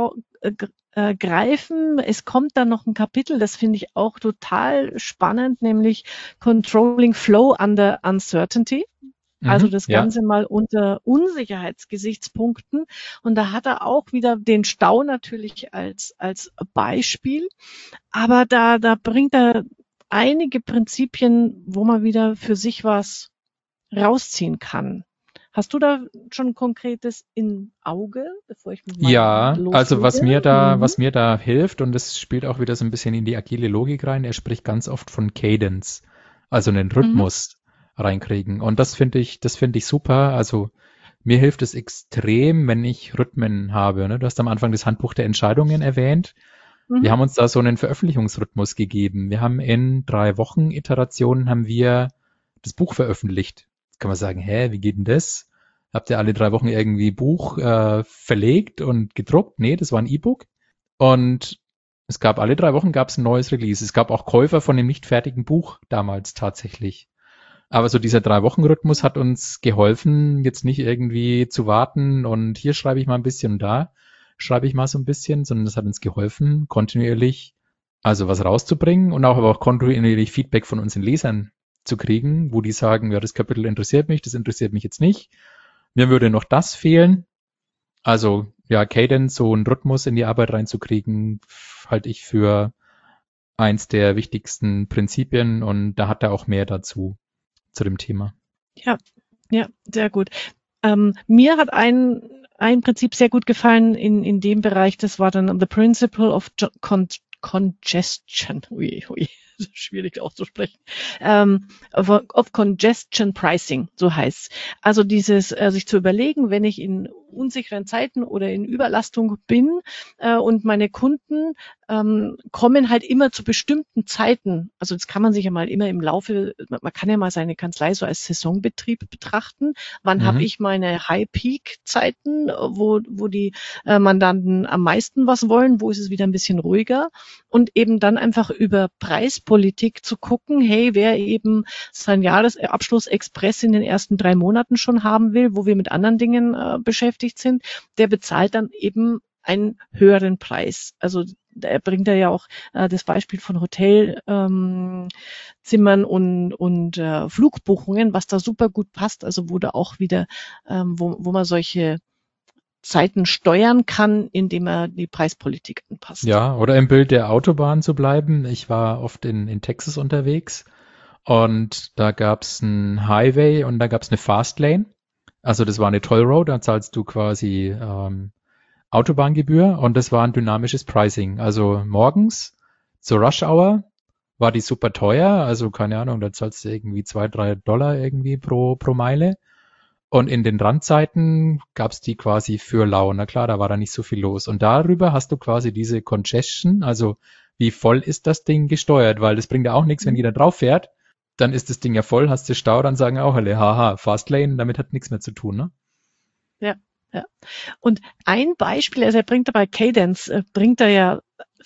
rausgreifen. Es kommt dann noch ein Kapitel, das finde ich auch total spannend, nämlich Controlling Flow under Uncertainty. Also das Ganze mal unter Unsicherheitsgesichtspunkten. Und da hat er auch wieder den Stau natürlich als Beispiel. Aber da bringt er einige Prinzipien, wo man wieder für sich was rausziehen kann. Hast du da schon Konkretes im Auge, bevor ich mich mal loslege? Also was mir da hilft, und das spielt auch wieder so ein bisschen in die agile Logik rein, er spricht ganz oft von Cadence, also einen Rhythmus reinkriegen. Und das finde ich super. Also mir hilft es extrem, wenn ich Rhythmen habe. Ne? Du hast am Anfang das Handbuch der Entscheidungen erwähnt. Wir haben uns da so einen Veröffentlichungsrhythmus gegeben. Wir haben in 3 Wochen Iterationen haben wir das Buch veröffentlicht. Jetzt kann man sagen, wie geht denn das? Habt ihr alle 3 Wochen irgendwie Buch verlegt und gedruckt? Nee, das war ein E-Book. Und es gab alle 3 Wochen gab es ein neues Release. Es gab auch Käufer von dem nicht fertigen Buch damals tatsächlich. Aber so dieser 3-Wochen-Rhythmus hat uns geholfen, jetzt nicht irgendwie zu warten und hier schreibe ich mal ein bisschen und da schreibe ich mal so ein bisschen, sondern das hat uns geholfen, kontinuierlich also was rauszubringen und aber auch kontinuierlich Feedback von unseren Lesern zu kriegen, wo die sagen, ja, das Kapitel interessiert mich, das interessiert mich jetzt nicht. Mir würde noch das fehlen. Also ja, Cadence, so einen Rhythmus in die Arbeit reinzukriegen, halte ich für eins der wichtigsten Prinzipien, und da hat er auch mehr dazu zu dem Thema. Ja, sehr gut. Mir hat ein Prinzip sehr gut gefallen in dem Bereich, das war dann the principle of congestion. Ui, schwierig auszusprechen. Of congestion pricing, so heißt's. Also dieses, sich zu überlegen, wenn ich in unsicheren Zeiten oder in Überlastung bin und meine Kunden kommen halt immer zu bestimmten Zeiten. Also das kann man sich ja mal immer im Laufe, man kann ja mal seine Kanzlei so als Saisonbetrieb betrachten. Wann habe Mhm. ich meine High-Peak-Zeiten, wo die Mandanten am meisten was wollen, wo ist es wieder ein bisschen ruhiger und eben dann einfach über Preispolitik zu gucken, hey, wer eben seinen Jahresabschluss express in den ersten 3 Monaten schon haben will, wo wir mit anderen Dingen beschäftigt sind, der bezahlt dann eben einen höheren Preis. Also er bringt ja auch das Beispiel von Hotelzimmern und Flugbuchungen, was da super gut passt. Also wo da auch wieder, wo man solche Zeiten steuern kann, indem er die Preispolitik anpasst. Ja, oder im Bild der Autobahn zu bleiben. Ich war oft in Texas unterwegs und da gab's einen Highway und da gab's eine Fastlane. Also das war eine Toll Road, da zahlst du quasi Autobahngebühr und das war ein dynamisches Pricing. Also morgens zur Rush Hour war die super teuer, also keine Ahnung, da zahlst du irgendwie $2, $3 irgendwie pro Meile. Und in den Randzeiten gab's die quasi für lau. Na klar, da war da nicht so viel los. Und darüber hast du quasi diese Congestion, also wie voll ist das Ding gesteuert, weil das bringt ja auch nichts, wenn jeder drauf fährt, dann ist das Ding ja voll, hast du Stau, dann sagen auch alle, haha, Fastlane, damit hat nichts mehr zu tun, ne? Ja, ja. Und ein Beispiel, also er bringt dabei Cadence, bringt er ja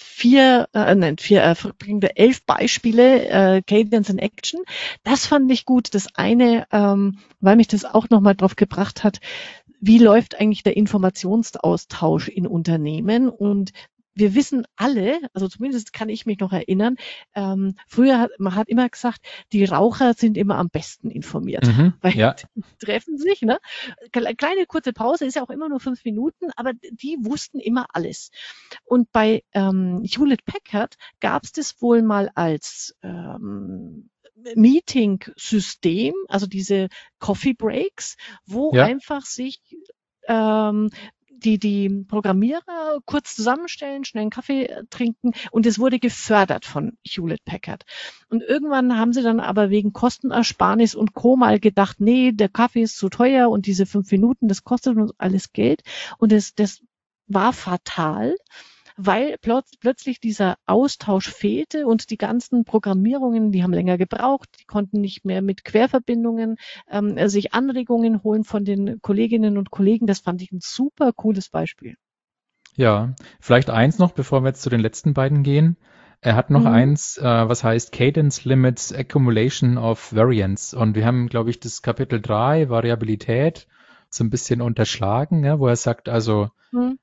bringt er 11 Beispiele, Cadence in Action. Das fand ich gut. Das eine, weil mich das auch nochmal drauf gebracht hat, wie läuft eigentlich der Informationsaustausch in Unternehmen? Und wir wissen alle, also zumindest kann ich mich noch erinnern, man hat immer gesagt, die Raucher sind immer am besten informiert, weil Ja, die treffen sich, ne? Kleine kurze Pause ist ja auch immer nur 5 Minuten, aber die wussten immer alles. Und bei Hewlett Packard gab es das wohl mal als Meeting-System, also diese Coffee Breaks, wo ja. einfach sich die Programmierer kurz zusammenstellen, schnell einen Kaffee trinken und es wurde gefördert von Hewlett Packard. Und irgendwann haben sie dann aber wegen Kostenersparnis und Co. mal gedacht, nee, der Kaffee ist zu teuer und diese 5 Minuten, das kostet uns alles Geld. Und das war fatal, weil plötzlich dieser Austausch fehlte und die ganzen Programmierungen, die haben länger gebraucht, die konnten nicht mehr mit Querverbindungen sich Anregungen holen von den Kolleginnen und Kollegen. Das fand ich ein super cooles Beispiel. Ja, vielleicht eins noch, bevor wir jetzt zu den letzten beiden gehen. Er hat noch Mhm. eins, was heißt Cadence Limits Accumulation of Variance. Und wir haben, glaube ich, das Kapitel 3 Variabilität, so ein bisschen unterschlagen, ja, wo er sagt, also Mhm.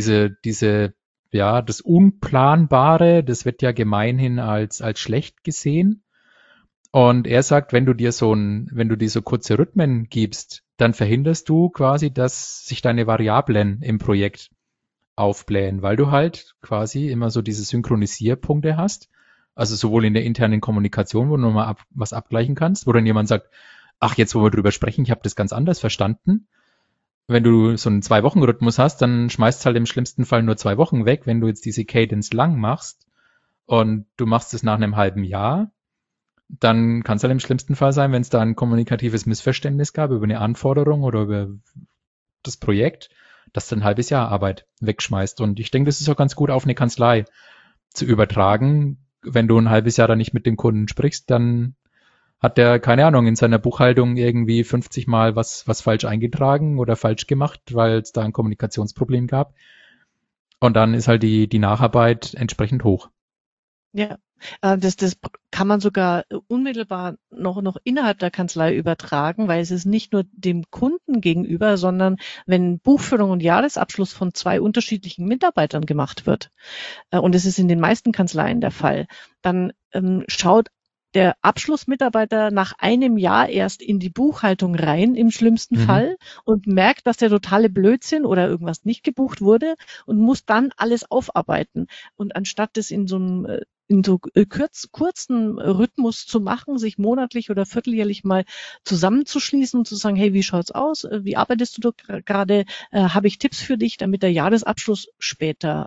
ja, das Unplanbare, das wird ja gemeinhin als schlecht gesehen. Und er sagt, wenn du dir so kurze Rhythmen gibst, dann verhinderst du quasi, dass sich deine Variablen im Projekt aufblähen, weil du halt quasi immer so diese Synchronisierpunkte hast. Also sowohl in der internen Kommunikation, wo du nochmal was abgleichen kannst, wo dann jemand sagt, ach, jetzt wo wir drüber sprechen, ich habe das ganz anders verstanden. Wenn du so einen 2-Wochen-Rhythmus hast, dann schmeißt halt im schlimmsten Fall nur 2 Wochen weg. Wenn du jetzt diese Cadence lang machst und du machst es nach einem halben Jahr, dann kann es halt im schlimmsten Fall sein, wenn es da ein kommunikatives Missverständnis gab über eine Anforderung oder über das Projekt, dass du ein halbes Jahr Arbeit wegschmeißt. Und ich denke, das ist auch ganz gut auf eine Kanzlei zu übertragen. Wenn du ein halbes Jahr da nicht mit dem Kunden sprichst, dann hat der, keine Ahnung, in seiner Buchhaltung irgendwie 50 Mal was falsch eingetragen oder falsch gemacht, weil es da ein Kommunikationsproblem gab. Und dann ist halt die Nacharbeit entsprechend hoch. Ja, das kann man sogar unmittelbar noch innerhalb der Kanzlei übertragen, weil es ist nicht nur dem Kunden gegenüber, sondern wenn Buchführung und Jahresabschluss von 2 unterschiedlichen Mitarbeitern gemacht wird, und es ist in den meisten Kanzleien der Fall, dann schaut der Abschlussmitarbeiter nach einem Jahr erst in die Buchhaltung rein, im schlimmsten Mhm. Fall, und merkt, dass der totale Blödsinn oder irgendwas nicht gebucht wurde und muss dann alles aufarbeiten. Und anstatt das in so kurzen Rhythmus zu machen, sich monatlich oder vierteljährlich mal zusammenzuschließen und zu sagen, hey, wie schaut's aus? Wie arbeitest du gerade? Habe ich Tipps für dich, damit der Jahresabschluss später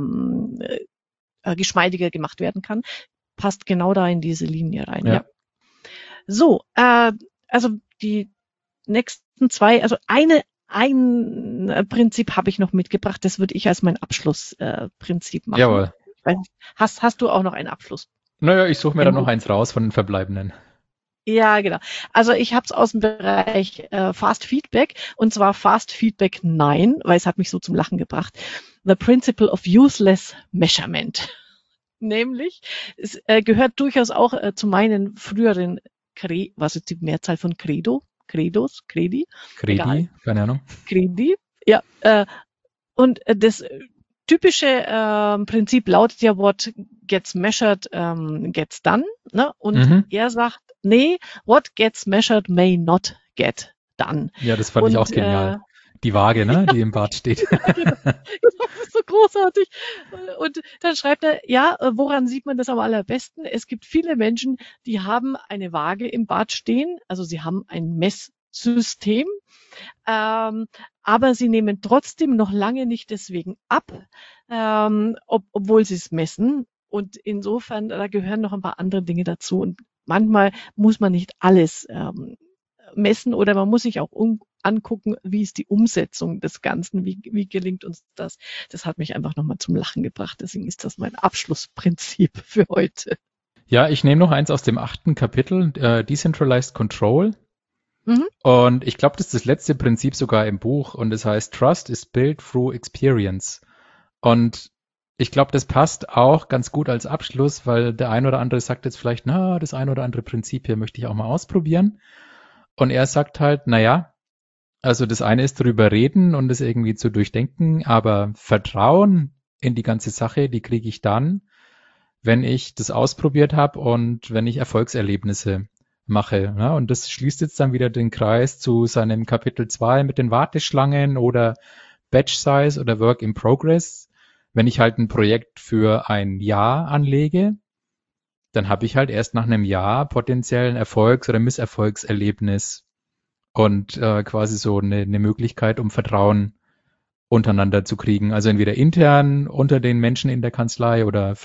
geschmeidiger gemacht werden kann? Passt genau da in diese Linie rein, ja. Ja. So, also die nächsten 2, also ein Prinzip habe ich noch mitgebracht, das würde ich als mein Abschlussprinzip machen. Jawohl. Hast du auch noch einen Abschluss? Naja, ich suche mir dann noch eins raus von den verbleibenden. Ja, genau. Also ich habe es aus dem Bereich Fast Feedback, und zwar Fast Feedback 9, weil es hat mich so zum Lachen gebracht. The Principle of Useless Measurement. Nämlich, es gehört durchaus auch zu meinen früheren was ist die Mehrzahl von Credos? Credi? Credi, keine Ahnung. Credi, ja. Und das typische Prinzip lautet ja, what gets measured gets done. Ne? Und er sagt, nee, what gets measured may not get done. Ja, das fand ich auch genial. Die Waage, ne, die im Bad steht. Ja, genau. Das ist so großartig. Und dann schreibt er, ja, woran sieht man das am allerbesten? Es gibt viele Menschen, die haben eine Waage im Bad stehen, also sie haben ein Messsystem, aber sie nehmen trotzdem noch lange nicht deswegen ab, obwohl sie es messen. Und insofern, da gehören noch ein paar andere Dinge dazu. Und manchmal muss man nicht alles messen, oder man muss sich auch angucken, wie ist die Umsetzung des Ganzen, wie gelingt uns das. Das hat mich einfach nochmal zum Lachen gebracht. Deswegen ist das mein Abschlussprinzip für heute. Ja, ich nehme noch eins aus dem 8. Kapitel, Decentralized Control. Und ich glaube, das ist das letzte Prinzip sogar im Buch, und es heißt, Trust is built through experience. Und ich glaube, das passt auch ganz gut als Abschluss, weil der ein oder andere sagt jetzt vielleicht, na, das ein oder andere Prinzip hier möchte ich auch mal ausprobieren. Und er sagt halt, naja, also das eine ist drüber reden und es irgendwie zu durchdenken, aber Vertrauen in die ganze Sache, die kriege ich dann, wenn ich das ausprobiert habe und wenn ich Erfolgserlebnisse mache. Ja? Und das schließt jetzt dann wieder den Kreis zu seinem Kapitel 2 mit den Warteschlangen oder Batch Size oder Work in Progress. Wenn ich halt ein Projekt für ein Jahr anlege, dann habe ich halt erst nach einem Jahr potenziell ein Erfolgs- oder Misserfolgserlebnis und quasi so eine Möglichkeit, um Vertrauen untereinander zu kriegen. Also entweder intern unter den Menschen in der Kanzlei oder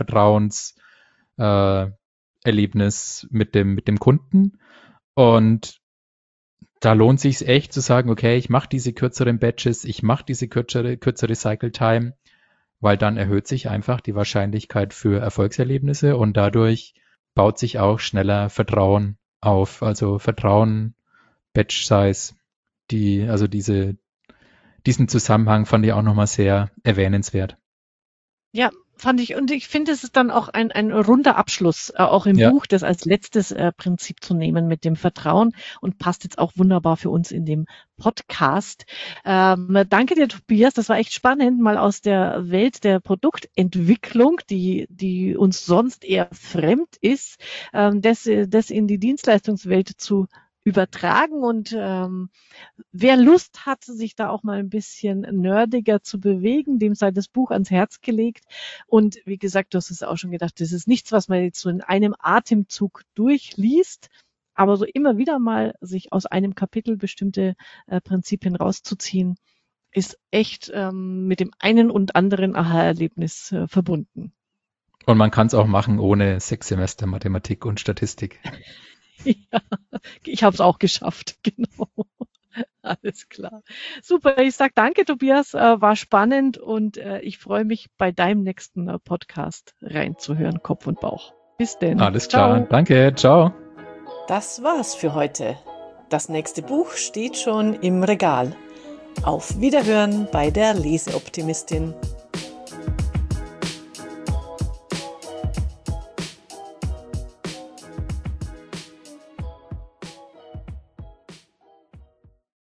Vertrauenserlebnis mit dem Kunden. Und da lohnt sich echt zu sagen, okay, ich mache diese kürzeren Batches, ich mache diese kürzere Cycle Time, weil dann erhöht sich einfach die Wahrscheinlichkeit für Erfolgserlebnisse und dadurch baut sich auch schneller Vertrauen auf. Also Vertrauen, Batch Size, diesen Zusammenhang fand ich auch nochmal sehr erwähnenswert. Ja, fand ich. Und ich finde, es ist dann auch ein runder Abschluss, auch im Buch, das als letztes Prinzip zu nehmen mit dem Vertrauen, und passt jetzt auch wunderbar für uns in dem Podcast. Danke dir, Tobias. Das war echt spannend, mal aus der Welt der Produktentwicklung, die uns sonst eher fremd ist, das in die Dienstleistungswelt zu übertragen. Und wer Lust hat, sich da auch mal ein bisschen nerdiger zu bewegen, dem sei das Buch ans Herz gelegt. Und wie gesagt, du hast es auch schon gedacht, das ist nichts, was man jetzt so in einem Atemzug durchliest, aber so immer wieder mal sich aus einem Kapitel bestimmte Prinzipien rauszuziehen, ist echt mit dem einen und anderen Aha-Erlebnis verbunden. Und man kann es auch machen ohne 6 Semester Mathematik und Statistik. Ja, ich habe es auch geschafft, genau. Alles klar. Super, ich sag danke, Tobias, war spannend, und ich freue mich, bei deinem nächsten Podcast reinzuhören, Kopf und Bauch. Bis denn. Alles klar, danke, ciao. Das war's für heute. Das nächste Buch steht schon im Regal. Auf Wiederhören bei der Leseoptimistin.